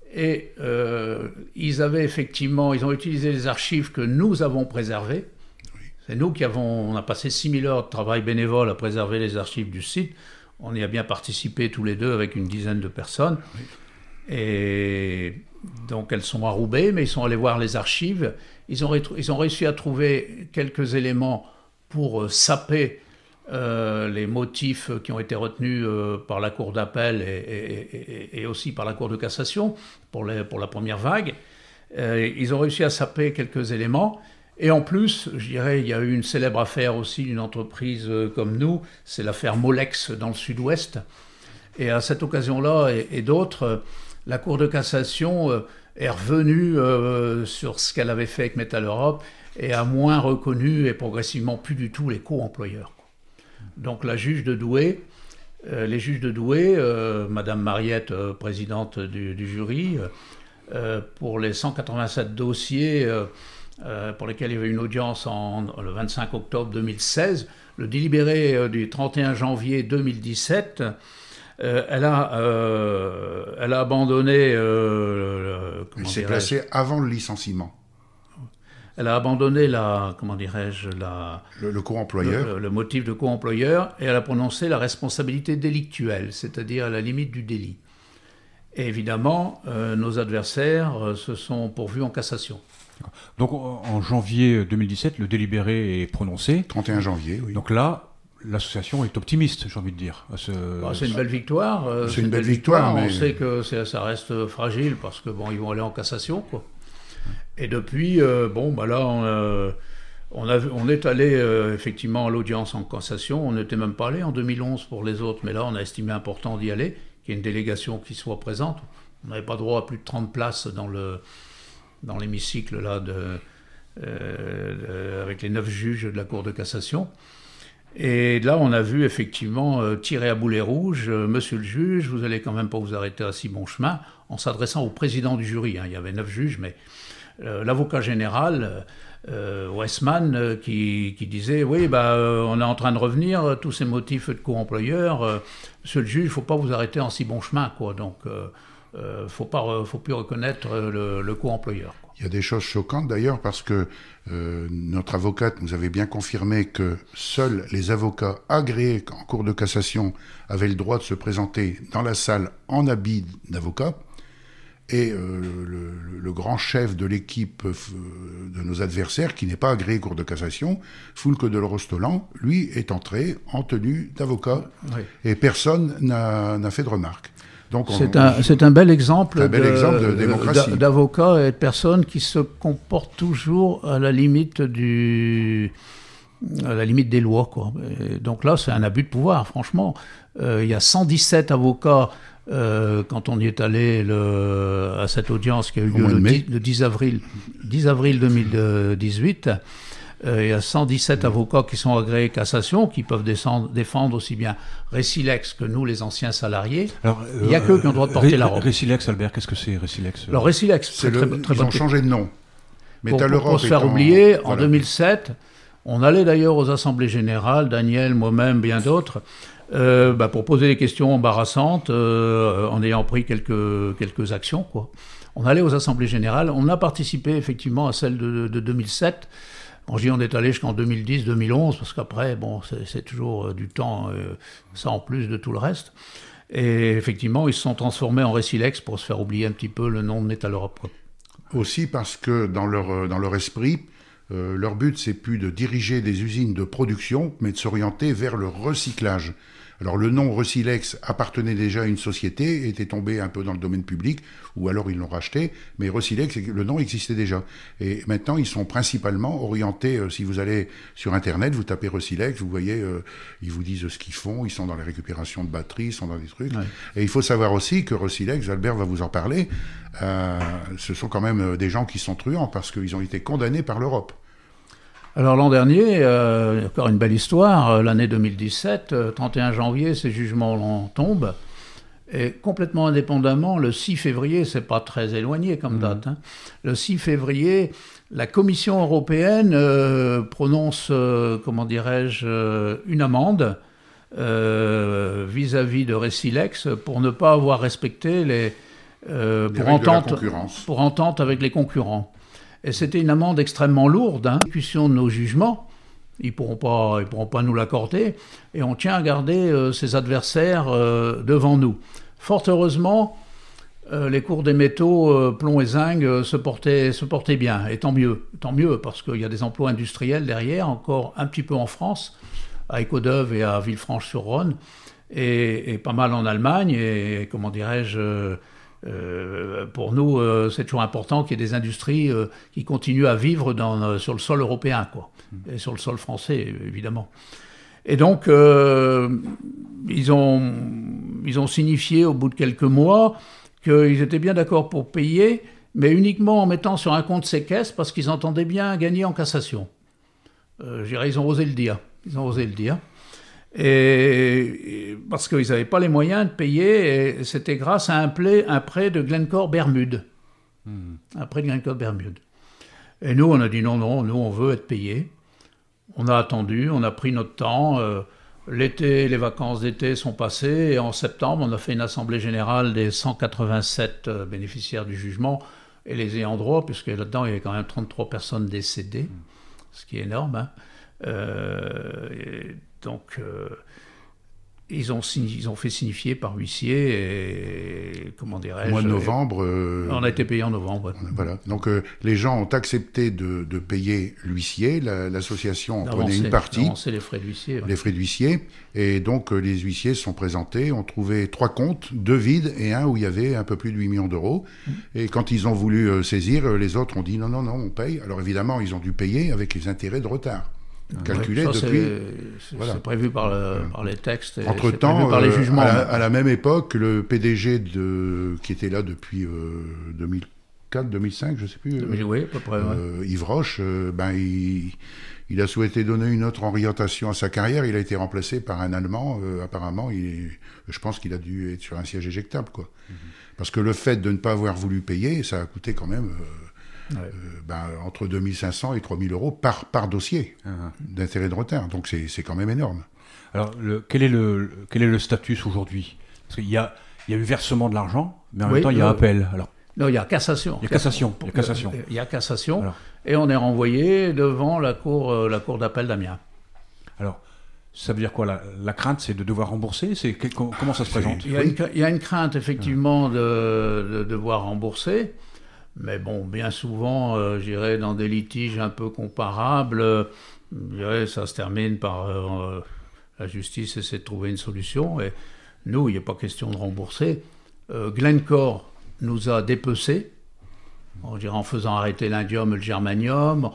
Et euh, ils avaient effectivement, ils ont utilisé les archives que nous avons préservées. Oui. C'est nous qui avons, on a passé six mille heures de travail bénévole à préserver les archives du site. On y a bien participé tous les deux avec une dizaine de personnes. Oui. Et donc elles sont à Roubaix, mais ils sont allés voir les archives. Ils ont, ils ont réussi à trouver quelques éléments pour euh, saper euh, les motifs qui ont été retenus euh, par la Cour d'appel et, et, et, et aussi par la Cour de cassation pour, les, pour la première vague. Euh, ils ont réussi à saper quelques éléments. Et en plus, je dirais, il y a eu une célèbre affaire aussi d'une entreprise euh, comme nous, c'est l'affaire Molex dans le sud-ouest. Et à cette occasion-là et, et d'autres, euh, la Cour de cassation euh, est revenue euh, sur ce qu'elle avait fait avec Metal Europe et a moins reconnu et progressivement plus du tout les co-employeurs. Donc la juge de Douai, euh, les juges de Douai, euh, Madame Mariette, euh, présidente du, du jury, euh, pour les cent quatre-vingt-sept dossiers euh, euh, pour lesquels il y avait une audience en, le vingt-cinq octobre deux mille seize, le délibéré euh, du trente et un janvier deux mille dix-sept, euh, elle, a, euh, elle a abandonné... Euh, elle s'est placée avant le licenciement. Elle a abandonné la, comment dirais-je, la, le, le co-employeur. Le, le motif de co-employeur, et elle a prononcé la responsabilité délictuelle, c'est-à-dire à la limite du délit. Et évidemment, euh, nos adversaires euh, se sont pourvus en cassation. Donc en janvier deux mille dix-sept, le délibéré est prononcé. trente et un janvier, oui. Donc là, l'association est optimiste, j'ai envie de dire. Ce... Bah, c'est une belle victoire. Euh, c'est, c'est une belle victoire, victoire. Mais... On sait que c'est, ça reste fragile parce que bon, ils vont aller en cassation, quoi. Et depuis, euh, bon, bah là, on, euh, on, a, on est allé euh, effectivement à l'audience en cassation. On n'était même pas allé en deux mille onze pour les autres, mais là, on a estimé important d'y aller, qu'il y ait une délégation qui soit présente. On n'avait pas droit à plus de trente places dans, le, dans l'hémicycle là, de, euh, de, avec les neuf juges de la Cour de cassation. Et là, on a vu effectivement euh, tirer à boulet rouge, euh, monsieur le juge, vous allez quand même pas vous arrêter à si bon chemin, en s'adressant au président du jury. Hein. Il y avait neuf juges, mais euh, l'avocat général, euh, Westman, euh, qui, qui disait, oui, bah, euh, on est en train de revenir, euh, tous ces motifs de co-employeur, euh, monsieur le juge, il ne faut pas vous arrêter en si bon chemin, quoi. Donc, il euh, ne euh, faut, faut plus reconnaître euh, le, le co-employeur. Quoi. Il y a des choses choquantes d'ailleurs parce que euh, notre avocate nous avait bien confirmé que seuls les avocats agréés en cour de cassation avaient le droit de se présenter dans la salle en habit d'avocat. Et euh, le, le grand chef de l'équipe euh, de nos adversaires, qui n'est pas agréé cour de cassation, Foulque de Rostolan, lui est entré en tenue d'avocat. Oui. Et personne n'a, n'a fait de remarque. Donc on, c'est, un, c'est un bel exemple, un bel de, exemple de démocratie. D'avocats et de personnes qui se comportent toujours à la limite, du, à la limite des lois, quoi. Et donc là, c'est un abus de pouvoir, franchement. Euh, il y a cent dix-sept avocats euh, quand on y est allé le, à cette audience qui a eu lieu le dix, le dix avril deux mille dix-huit. Euh, il y a cent dix-sept avocats qui sont agréés cassation, qui peuvent descendre, défendre aussi bien Récilex que nous, les anciens salariés. Alors, euh, il n'y a qu'eux qui ont le droit de porter Ré- la robe. Récilex, Albert, qu'est-ce que c'est Récilex? Alors Récilex, c'est le, très, très ils ont changé de nom. Pour, pour, pour se faire étant... oublier, voilà. En deux mille sept, on allait d'ailleurs aux assemblées générales, Daniel, moi-même, bien d'autres, euh, bah, pour poser des questions embarrassantes, euh, en ayant pris quelques, quelques actions, quoi. On allait aux assemblées générales, on a participé effectivement à celle de, de deux mille sept. Bon, je dis on est allé jusqu'en deux mille dix deux mille onze, parce qu'après, bon, c'est, c'est toujours euh, du temps, euh, ça en plus de tout le reste. Et effectivement, ils se sont transformés en Récilex pour se faire oublier un petit peu le nom de Metal Europe. Aussi parce que dans leur, dans leur esprit, euh, leur but, c'est plus de diriger des usines de production, mais de s'orienter vers le recyclage. Alors le nom Recilex appartenait déjà à une société, était tombé un peu dans le domaine public, ou alors ils l'ont racheté, mais Recilex, le nom existait déjà. Et maintenant, ils sont principalement orientés, euh, si vous allez sur Internet, vous tapez Recilex, vous voyez, euh, ils vous disent ce qu'ils font, ils sont dans la récupération de batteries, ils sont dans des trucs. Ouais. Et il faut savoir aussi que Recilex, Albert va vous en parler, euh, ce sont quand même des gens qui sont truands, parce qu'ils ont été condamnés par l'Europe. Alors l'an dernier, euh, encore une belle histoire, l'année deux mille dix-sept, euh, trente et un janvier, ces jugements tombent, et complètement indépendamment, le six février, c'est pas très éloigné comme date, mmh. hein, le six février, la Commission européenne euh, prononce, euh, comment dirais-je, euh, une amende euh, vis-à-vis de Récilex pour ne pas avoir respecté les, euh, pour, entente, pour entente avec les concurrents. Et c'était une amende extrêmement lourde, hein. L'exécution de nos jugements, ils ne pourront pas, ils pourront pas nous l'accorder, et on tient à garder euh, ses adversaires euh, devant nous. Fort heureusement, euh, les cours des métaux, euh, plomb et zinc, euh, se, portaient, se portaient bien, et tant mieux, tant mieux, parce qu'il y a des emplois industriels derrière, encore un petit peu en France, à Escaudoeuvres et à Villefranche-sur-Rhône, et, et pas mal en Allemagne, et comment dirais-je, euh, euh, pour nous, euh, c'est toujours important qu'il y ait des industries euh, qui continuent à vivre dans, euh, sur le sol européen, quoi, mmh. et sur le sol français, évidemment. Et donc, euh, ils, ont, ils ont signifié au bout de quelques mois qu'ils étaient bien d'accord pour payer, mais uniquement en mettant sur un compte séquestre, parce qu'ils entendaient bien gagner en cassation. Euh, je dirais, ils ont osé le dire. Ils ont osé le dire. Et, et parce qu'ils n'avaient pas les moyens de payer, et c'était grâce à un, play, un prêt de Glencore Bermude. Mmh. Un prêt de Glencore Bermude. Et nous, on a dit non, non, nous, on veut être payés. On a attendu, on a pris notre temps. Euh, l'été, les vacances d'été sont passées, et en septembre, on a fait une assemblée générale des cent quatre-vingt-sept euh, bénéficiaires du jugement et les ayants droit, puisque là-dedans, il y avait quand même trente-trois personnes décédées, mmh. ce qui est énorme, hein. Euh, et donc, euh, ils, ont signi- ils ont fait signifier par huissier et, comment dirais-je... Au mois de novembre... Euh, on a été payé en novembre. Ouais. Voilà. Donc, euh, les gens ont accepté de, de payer l'huissier. La, l'association en prenait une partie. D'avancer les frais d'huissier. Ouais. Les frais d'huissier. Et donc, euh, les huissiers se sont présentés, ont trouvé trois comptes, deux vides et un où il y avait un peu plus de huit millions d'euros. Mmh. Et quand ils ont voulu euh, saisir, euh, les autres ont dit non, non, non, on paye. Alors, évidemment, ils ont dû payer avec les intérêts de retard. Calculé ouais, ça, depuis. C'est, c'est, voilà. c'est prévu par, le, par les textes. Et Entre-temps, par les jugements. Euh, à, la, à la même époque, le P D G de, qui était là depuis euh, deux mille quatre deux mille cinq, je ne sais plus. Euh, oui, à peu près. Euh, ouais. Yves Roche, euh, ben, il, il a souhaité donner une autre orientation à sa carrière. Il a été remplacé par un Allemand. Euh, apparemment, il, je pense qu'il a dû être sur un siège éjectable, quoi. Mm-hmm. Parce que le fait de ne pas avoir voulu payer, ça a coûté quand même. Euh, Ouais. Euh, ben, entre deux mille cinq cents et trois mille euros par, par dossier uh-huh. d'intérêt de retard. Donc c'est, c'est quand même énorme. Alors, le, quel, est le, quel est le statut aujourd'hui ? Parce qu'il y a, il y a eu versement de l'argent, mais en oui, même temps, il y a euh, appel. Alors, non, il y a cassation. Il y a cassation. Il y a cassation. Il y a cassation. Alors, et on est renvoyé devant la cour, euh, la cour d'appel d'Amiens. Alors, ça veut dire quoi ? La, la crainte, c'est de devoir rembourser ? C'est, quel, comment ça se présente ? il y, a une, il y a une crainte, effectivement, de, de devoir rembourser. Mais bon, bien souvent, euh, je dirais, dans des litiges un peu comparables, euh, je dirais, ça se termine par euh, la justice essaie de trouver une solution. Et nous, il n'y a pas question de rembourser. Euh, Glencore nous a dépecés, on dirait en faisant arrêter l'indium et le germanium,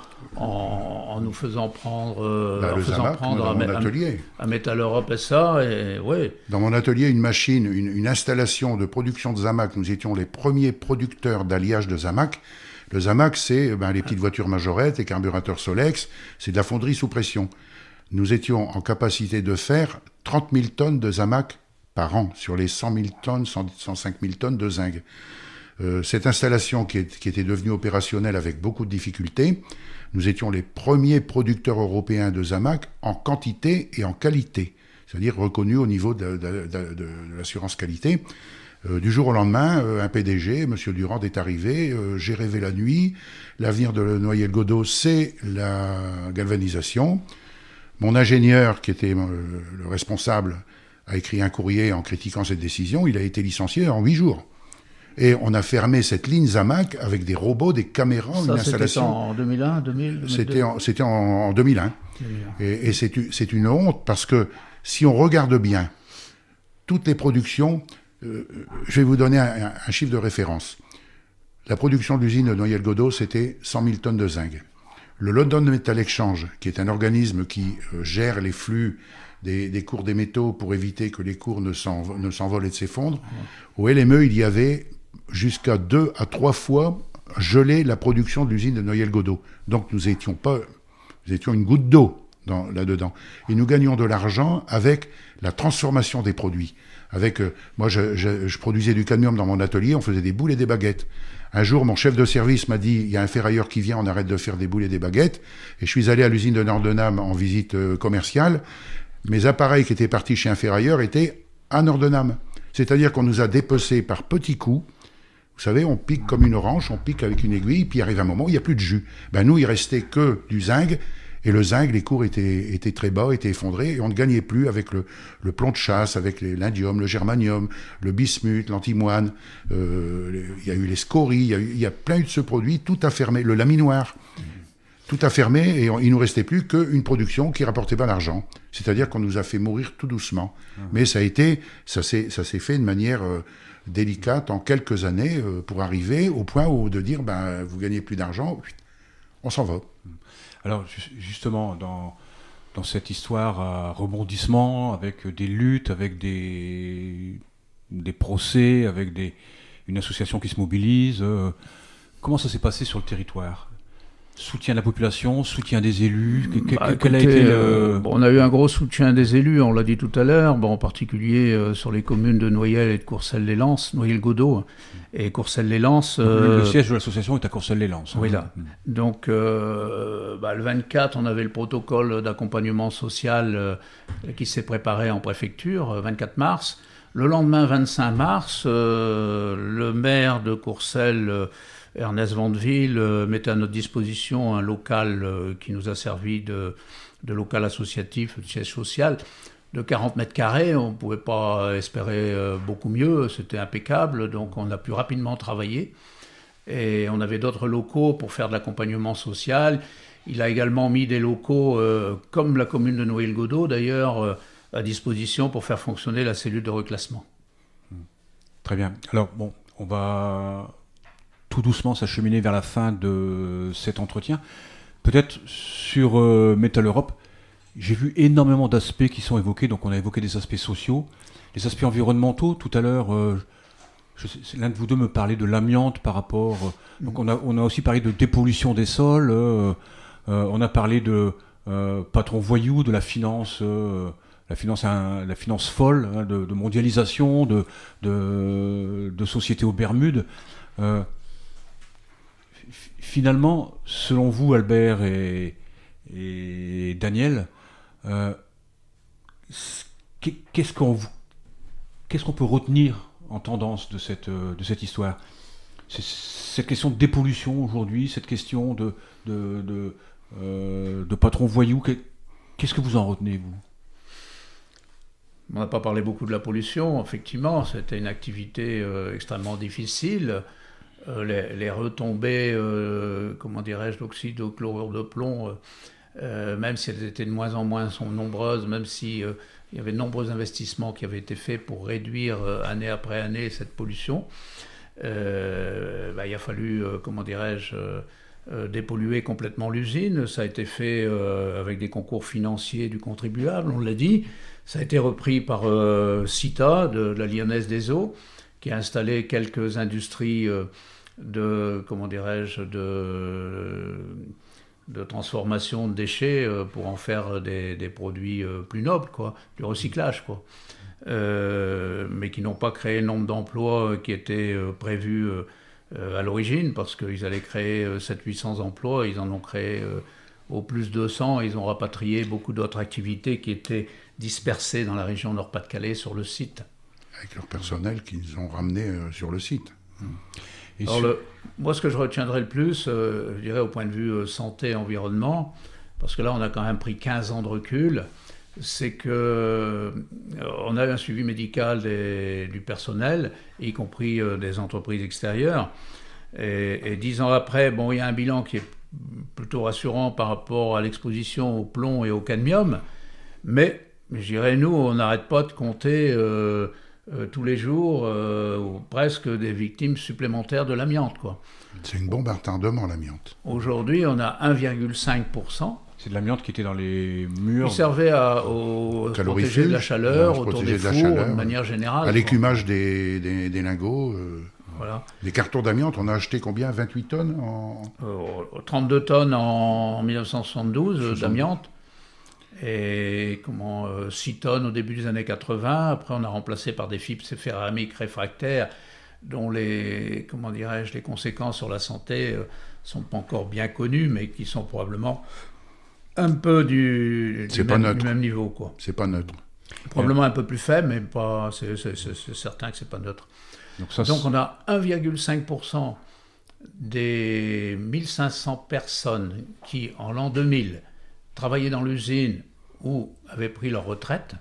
en, en nous faisant prendre, euh, bah, en faisant Zamac, prendre à, atelier. à, à Metal Europe S A. Et, ouais. Dans mon atelier, une machine, une, une installation de production de Zamac. Nous étions les premiers producteurs d'alliage de Zamac. Le Zamac, c'est ben, les petites voitures majorettes, les carburateurs Solex, c'est de la fonderie sous pression. Nous étions en capacité de faire trente mille tonnes de Zamac par an, sur les cent mille tonnes, cent cinq mille tonnes de zinc. Euh, cette installation qui, est, qui était devenue opérationnelle avec beaucoup de difficultés, nous étions les premiers producteurs européens de Zamac en quantité et en qualité, c'est-à-dire reconnus au niveau de, de, de, de, de l'assurance qualité. Euh, du jour au lendemain, euh, un P D G, M. Durand, est arrivé, euh, j'ai rêvé la nuit, l'avenir de Noyelles-Godault, c'est la galvanisation. Mon ingénieur, qui était euh, le responsable, a écrit un courrier en critiquant cette décision, il a été licencié en huit jours. Et on a fermé cette ligne Zamac avec des robots, des caméras, ça, une installation. C'était en deux mille un, deux mille, deux mille deux. C'était en, c'était en, en deux mille un. deux mille un. Et, et c'est, c'est une honte parce que si on regarde bien toutes les productions, euh, je vais vous donner un, un chiffre de référence. La production de l'usine de Noyelles-Godault, c'était cent mille tonnes de zinc. Le London Metal Exchange, qui est un organisme qui euh, gère les flux des, des cours des métaux pour éviter que les cours ne, s'envo- ne s'envolent et de s'effondrent, au L M E, il y avait jusqu'à deux à trois fois gelé la production de l'usine de Noyelles-Godault. Donc nous étions pas, nous étions une goutte d'eau dans, là-dedans. Et nous gagnions de l'argent avec la transformation des produits. Avec, euh, moi, je, je, je produisais du cadmium dans mon atelier, on faisait des boules et des baguettes. Un jour, mon chef de service m'a dit, il y a un ferrailleur qui vient, on arrête de faire des boules et des baguettes. Et je suis allé à l'usine de Nordenham en visite euh, commerciale. Mes appareils qui étaient partis chez un ferrailleur étaient à Nordenham. C'est-à-dire qu'on nous a dépecés par petits coups, Vous savez, on pique comme une orange, on pique avec une aiguille, puis il arrive un moment où il n'y a plus de jus. Ben nous, il restait que du zinc, et le zinc, les cours étaient, étaient très bas, étaient effondrés, et on ne gagnait plus avec le, le plomb de chasse, avec les, l'indium, le germanium, le bismuth, l'antimoine, euh, il y a eu les scories, il y a, eu, il y a plein de ce produit, tout a fermé, le laminoir, tout a fermé, et on, il ne nous restait plus qu'une production qui ne rapportait pas d'argent. C'est-à-dire qu'on nous a fait mourir tout doucement. Mmh. Mais ça a été, ça s'est, ça s'est fait de manière euh, délicate en quelques années euh, pour arriver au point où de dire, ben, vous gagnez plus d'argent, on s'en va. Alors justement, dans, dans cette histoire à rebondissement, avec des luttes, avec des, des procès, avec des, une association qui se mobilise, euh, comment ça s'est passé sur le territoire ? Soutien de la population, soutien des élus, que, bah, quel écoutez, a été le... euh, bon, on a eu un gros soutien des élus, on l'a dit tout à l'heure, bon, en particulier euh, sur les communes de Noyelles et de Courcelles-les-Lances, Noyelles-Godeau et Courcelles-les-Lances. Euh, le siège de l'association est à Courcelles-les-Lances. Oui, là. Mmh. Donc, euh, bah, le vingt-quatre, on avait le protocole d'accompagnement social euh, qui s'est préparé en préfecture, vingt-quatre mars. Le lendemain, vingt-cinq mars, euh, le maire de Courcelles... Euh, Ernest Vandeville euh, mettait à notre disposition un local euh, qui nous a servi de, de local associatif, de siège social, de quarante mètres carrés. On ne pouvait pas espérer euh, beaucoup mieux, c'était impeccable, donc on a pu rapidement travailler. Et on avait d'autres locaux pour faire de l'accompagnement social. Il a également mis des locaux, euh, comme la commune de Noyelles-Godeau d'ailleurs, euh, à disposition pour faire fonctionner la cellule de reclassement. Très bien. Alors, bon, on va... tout doucement s'acheminer vers la fin de cet entretien. Peut-être sur euh, Metal Europe, j'ai vu énormément d'aspects qui sont évoqués. Donc on a évoqué des aspects sociaux, les aspects environnementaux. Tout à l'heure, euh, je sais, l'un de vous deux me parlait de l'amiante par rapport... Euh, donc on a, on a aussi parlé de dépollution des sols. Euh, euh, on a parlé de euh, patron voyou, de la finance... Euh, La finance, un, la finance folle, hein, de, de mondialisation, de, de, de société aux Bermudes. Euh, Finalement, selon vous, Albert et, et Daniel, euh, qu'est-ce qu'on, qu'est-ce qu'on peut retenir en tendance de cette, de cette histoire ? C'est cette question de dépollution aujourd'hui, cette question de, de, de, euh, de patron voyou, qu'est-ce que vous en retenez, vous ? On n'a pas parlé beaucoup de la pollution, effectivement, c'était une activité euh, extrêmement difficile. Euh, les, les retombées, euh, comment dirais-je, d'oxyde de chlorure de plomb, euh, euh, même si elles étaient de moins en moins sont nombreuses, même si euh, il y avait de nombreux investissements qui avaient été faits pour réduire euh, année après année cette pollution, euh, bah, il a fallu, euh, comment dirais-je, euh, euh, dépolluer complètement l'usine. Ça a été fait euh, avec des concours financiers du contribuable, on l'a dit. Ça a été repris par euh, CITA, de, de la Lyonnaise des Eaux, qui a installé quelques industries euh, de, comment dirais-je, de, de transformation de déchets euh, pour en faire des, des produits euh, plus nobles, quoi, du recyclage, quoi. Euh, mais qui n'ont pas créé le nombre d'emplois qui étaient euh, prévus euh, à l'origine, parce qu'ils allaient créer euh, sept cents à huit cents emplois, ils en ont créé euh, au plus deux cents, ils ont rapatrié beaucoup d'autres activités qui étaient dispersées dans la région Nord-Pas-de-Calais sur le site. Avec leur personnel qu'ils ont ramené euh, sur le site. Et Alors, sur... le, moi, ce que je retiendrai le plus, euh, je dirais au point de vue euh, santé, environnement, parce que là, on a quand même pris quinze ans de recul, c'est qu'on euh, a eu un suivi médical des, du personnel, y compris euh, des entreprises extérieures. Et, et dix ans après, bon, il y a un bilan qui est plutôt rassurant par rapport à l'exposition au plomb et au cadmium, mais je dirais, nous, on n'arrête pas de compter euh, euh, tous les jours euh, ou presque des victimes supplémentaires de l'amiante, quoi. C'est une bombe à retardement, l'amiante. Aujourd'hui, on a un virgule cinq pour cent. C'est de l'amiante qui était dans les murs. Qui servait à, au, à se protéger de la chaleur, autour des fours, de, chaleur, de manière générale. À l'écumage des, des, des lingots. Euh, voilà. Les cartons d'amiante, on a acheté combien ? vingt-huit tonnes en... euh, trente-deux tonnes en dix-neuf cent soixante-douze soixante d'amiante. Et comment, euh, six tonnes au début des années quatre-vingts. Après, on a remplacé par des fibres céramiques réfractaires dont les, comment dirais-je, les conséquences sur la santé ne euh, sont pas encore bien connues, mais qui sont probablement un peu du, du, même, du même niveau, quoi. C'est pas neutre. Probablement un peu plus faible, mais pas, c'est, c'est, c'est, c'est certain que c'est pas neutre. Donc, ça, Donc on a un virgule cinq pour cent des mille cinq cents personnes qui, en l'an deux mille, travaillaient dans l'usine ou avaient pris leur retraite.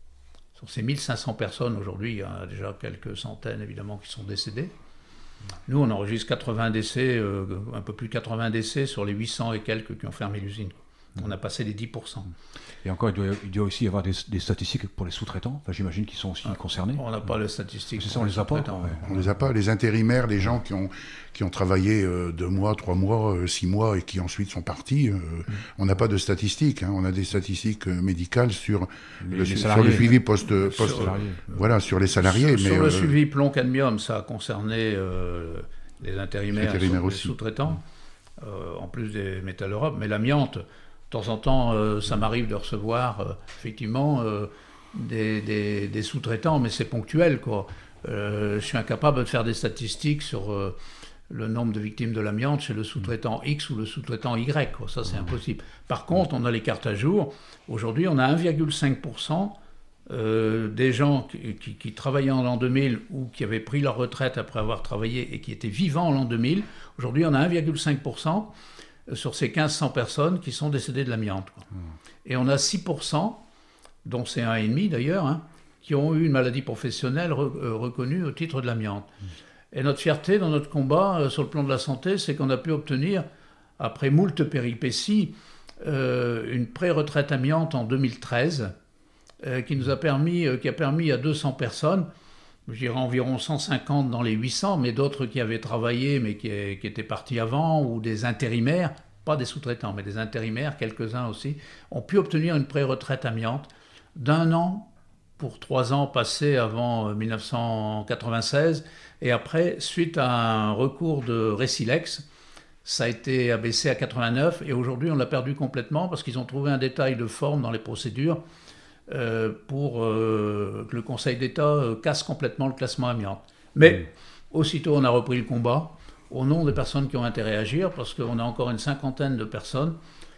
Sur ces mille cinq cents personnes, aujourd'hui, il y en a déjà quelques centaines, évidemment, qui sont décédées. Nous, on enregistre quatre-vingts décès, euh, un peu plus de quatre-vingts décès sur les huit cents et quelques qui ont fermé l'usine. On a passé les dix pour cent. Et encore, il doit, il doit aussi y avoir des, des statistiques pour les sous-traitants. Enfin, j'imagine qu'ils sont aussi ah, concernés. On n'a pas les statistiques. C'est ça, on les a pas. Ouais. On les a pas. Les intérimaires, les gens qui ont, qui ont travaillé euh, deux mois, trois mois, euh, six mois et qui ensuite sont partis, euh, mmh. on n'a pas de statistiques. Hein. On a des statistiques euh, médicales sur les, le, les sur le suivi post, post sur, euh, voilà, sur les salariés. Sur, mais, sur le euh, suivi plomb-cadmium, ça a concerné euh, les intérimaires, intérimaires les aussi. sous-traitants, mmh. euh, en plus des Métal Europe, mais l'amiante. De temps en temps, euh, ça m'arrive de recevoir euh, effectivement euh, des, des, des sous-traitants, mais c'est ponctuel, quoi. Euh, je suis incapable de faire des statistiques sur euh, le nombre de victimes de l'amiante chez le sous-traitant X ou le sous-traitant Y, quoi. Ça, c'est impossible. Par contre, on a les cartes à jour. Aujourd'hui, on a un virgule cinq pour cent euh, des gens qui, qui, qui travaillaient en l'an deux mille ou qui avaient pris leur retraite après avoir travaillé et qui étaient vivants en l'an deux mille. Aujourd'hui, on a un virgule cinq pour cent sur ces mille cinq cents personnes qui sont décédées de l'amiante. Quoi. Mmh. Et on a six pour cent, dont c'est un virgule cinq d'ailleurs, hein, qui ont eu une maladie professionnelle re, euh, reconnue au titre de l'amiante. Mmh. Et notre fierté dans notre combat euh, sur le plan de la santé, c'est qu'on a pu obtenir, après moult péripéties, euh, une pré-retraite amiante en deux mille treize, euh, qui nous a permis, euh, qui a permis à deux cents personnes, je dirais environ cent cinquante dans les huit cents, mais d'autres qui avaient travaillé mais qui, qui étaient partis avant, ou des intérimaires, pas des sous-traitants, mais des intérimaires, quelques-uns aussi, ont pu obtenir une pré-retraite amiante d'un an pour trois ans passés avant mille neuf cent quatre-vingt-seize, et après, suite à un recours de Résilex, ça a été abaissé à quatre-vingt-neuf, et aujourd'hui on l'a perdu complètement parce qu'ils ont trouvé un détail de forme dans les procédures Euh, pour euh, que le Conseil d'État euh, casse complètement le classement amiante. Mais mmh. aussitôt, on a repris le combat au nom des personnes qui ont intérêt à agir, parce qu'on a encore une cinquantaine de personnes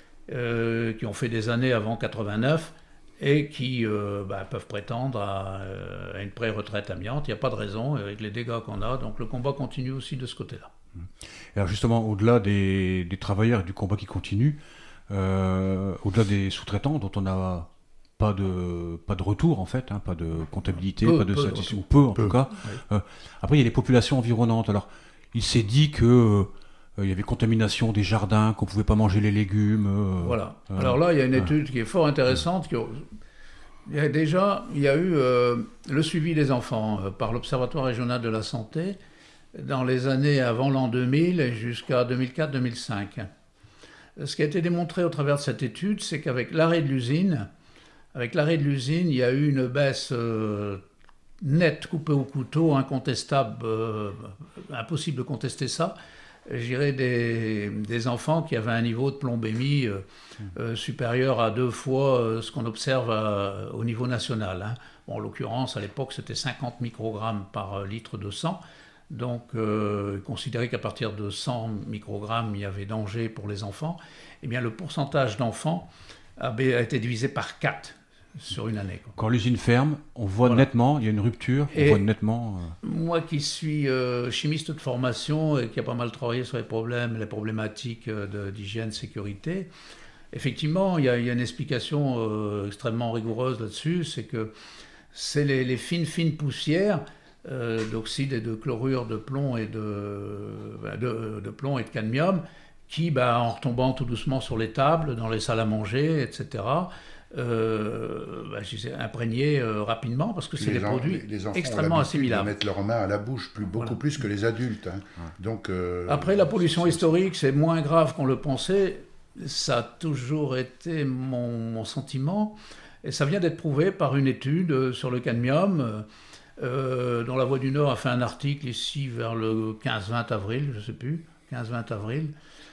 euh, qui ont fait des années avant quatre-vingt-neuf et qui euh, bah, peuvent prétendre à, à une pré-retraite amiante. Il n'y a pas de raison avec les dégâts qu'on a, donc le combat continue aussi de ce côté-là. Alors justement, au-delà des, des travailleurs et du combat qui continue, euh, au-delà des sous-traitants dont on a pas de pas de retour en fait, hein, pas de comptabilité, peu, pas de statistique, ou peu en peu. tout cas. Oui. Euh, après, il y a les populations environnantes. Alors, il s'est dit que euh, il y avait contamination des jardins, qu'on pouvait pas manger les légumes. Euh, voilà. Euh, Alors là, il y a une étude euh, qui est fort intéressante. Qui, il y a déjà, il y a eu euh, le suivi des enfants euh, par l'Observatoire régional de la santé dans les années avant l'an deux mille jusqu'à deux mille quatre deux mille cinq. Ce qui a été démontré au travers de cette étude, c'est qu'avec l'arrêt de l'usine, Avec l'arrêt de l'usine, il y a eu une baisse euh, nette, coupée au couteau, incontestable, euh, impossible de contester ça. Je dirais des, des enfants qui avaient un niveau de plombémie euh, euh, supérieur à deux fois euh, ce qu'on observe à, au niveau national. Hein. Bon, en l'occurrence, à l'époque, c'était cinquante microgrammes par litre de sang. Donc, euh, considérer qu'à partir de cent microgrammes, il y avait danger pour les enfants. Eh bien, le pourcentage d'enfants a, a été divisé par quatre. Sur une année. Quoi. Quand l'usine ferme, on voit voilà. nettement, il y a une rupture, on et voit nettement... Euh... Moi qui suis euh, chimiste de formation et qui a pas mal travaillé sur les problèmes, les problématiques de, d'hygiène, sécurité, effectivement, il y a, il y a une explication euh, extrêmement rigoureuse là-dessus, c'est que c'est les, les fines, fines poussières euh, d'oxyde et de chlorure de plomb et de, de, de plomb et de cadmium qui, bah, en retombant tout doucement sur les tables, dans les salles à manger, et cetera, Euh, bah, je sais, imprégné euh, rapidement parce que c'est des produits les, les extrêmement assimilables. Ils mettent leurs mains à la bouche plus, beaucoup voilà. plus que les adultes. Hein. Ouais. Donc, euh, après, la pollution c'est, historique, c'est moins grave qu'on le pensait. Ça a toujours été mon, mon sentiment. Et ça vient d'être prouvé par une étude sur le cadmium euh, dont La Voix du Nord a fait un article ici vers le quinze vingt avril, je ne sais plus, quinze vingt avril.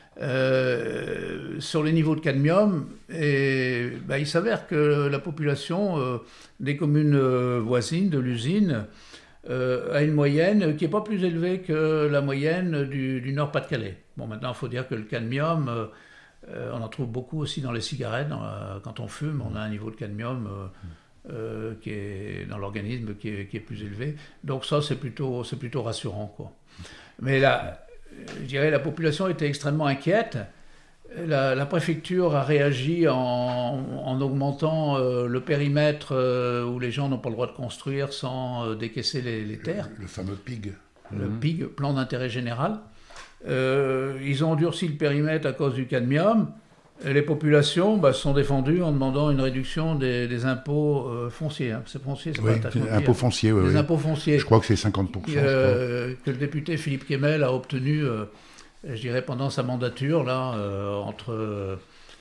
Euh, sur les niveaux de cadmium, et bah, il s'avère que la population euh, des communes euh, voisines de l'usine euh, a une moyenne qui n'est pas plus élevée que la moyenne du, du Nord-Pas-de-Calais. Bon, maintenant, il faut dire que le cadmium, euh, on en trouve beaucoup aussi dans les cigarettes. Dans la, quand on fume, on a un niveau de cadmium euh, euh, qui est dans l'organisme qui est, qui est plus élevé. Donc ça, c'est plutôt, c'est plutôt rassurant, quoi. Mais là, je dirais la population était extrêmement inquiète. La, la préfecture a réagi en, en augmentant euh, le périmètre euh, où les gens n'ont pas le droit de construire sans euh, décaisser les, les terres. Le, le fameux P I G. Le Mmh. P I G, plan d'intérêt général. Euh, ils ont endurci le périmètre à cause du cadmium. Et les populations bah, se sont défendues en demandant une réduction des, des impôts euh, fonciers. Hein. C'est foncier, c'est Oui, pas taxe impôts fonciers, oui. Des oui. impôts fonciers. Je crois que c'est cinquante pour cent. Euh, que le député Philippe Kemmel a obtenu, euh, je dirais, pendant sa mandature, là, euh, entre euh,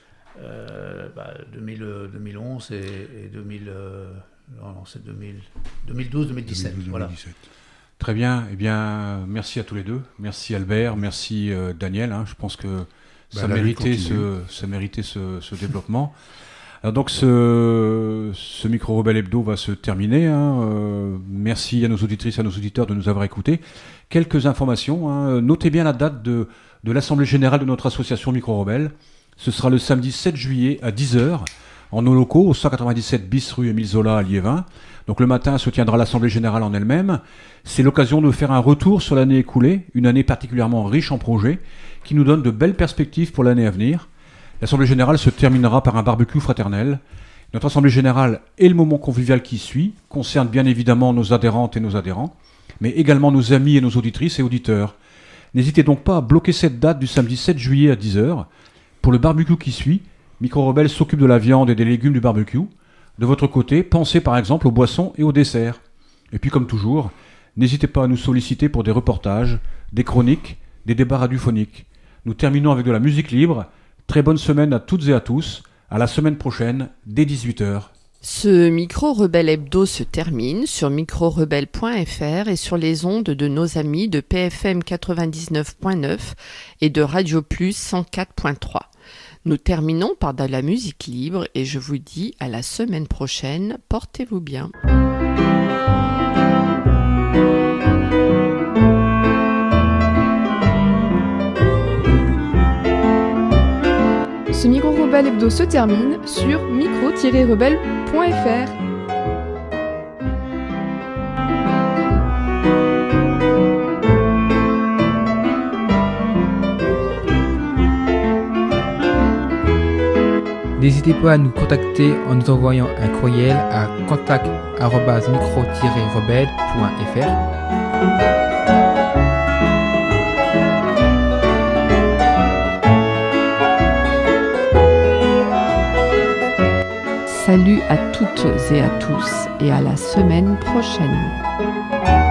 bah, deux mille, deux mille onze et, et deux mille, euh, non, non, c'est deux mille, deux mille douze deux mille dix-sept. deux mille douze, voilà. deux mille dix-sept. Très bien. Eh bien, merci à tous les deux. Merci Albert, merci euh, Daniel. Hein. Je pense que Bah, ça, la lutte méritait continue. ce, ça méritait ce, ce développement. Alors donc ce, ce Micro Rebelle Hebdo va se terminer. Hein. Euh, merci à nos auditrices, à nos auditeurs de nous avoir écoutés. Quelques informations. Hein. Notez bien la date de, de l'Assemblée Générale de notre association Micro Rebelle. Ce sera le samedi sept juillet à dix heures en nos locaux au cent quatre-vingt-dix-sept bis rue Émile Zola à Liévin. Donc le matin se tiendra l'Assemblée Générale en elle-même. C'est l'occasion de faire un retour sur l'année écoulée, une année particulièrement riche en projets, qui nous donne de belles perspectives pour l'année à venir. L'Assemblée Générale se terminera par un barbecue fraternel. Notre Assemblée Générale et le moment convivial qui suit concerne bien évidemment nos adhérentes et nos adhérents, mais également nos amis et nos auditrices et auditeurs. N'hésitez donc pas à bloquer cette date du samedi sept juillet à dix heures. Pour le barbecue qui suit, Micro Rebelle s'occupe de la viande et des légumes du barbecue. De votre côté, pensez par exemple aux boissons et aux desserts. Et puis comme toujours, n'hésitez pas à nous solliciter pour des reportages, des chroniques, des débats radiophoniques. Nous terminons avec de la musique libre. Très bonne semaine à toutes et à tous. À la semaine prochaine, dès dix-huit heures. Ce Micro Rebelle Hebdo se termine sur micro rebelle point f r et sur les ondes de nos amis de P F M quatre-vingt-dix-neuf point neuf et de Radio Plus cent quatre point trois. Nous terminons par de la musique libre et je vous dis à la semaine prochaine. Portez-vous bien. Ce Micro Rebelle Hebdo se termine sur micro tiret rebelle point f r. N'hésitez pas à nous contacter en nous envoyant un courriel à contact arobase micro tiret rebelle point f r. Salut à toutes et à tous et à la semaine prochaine.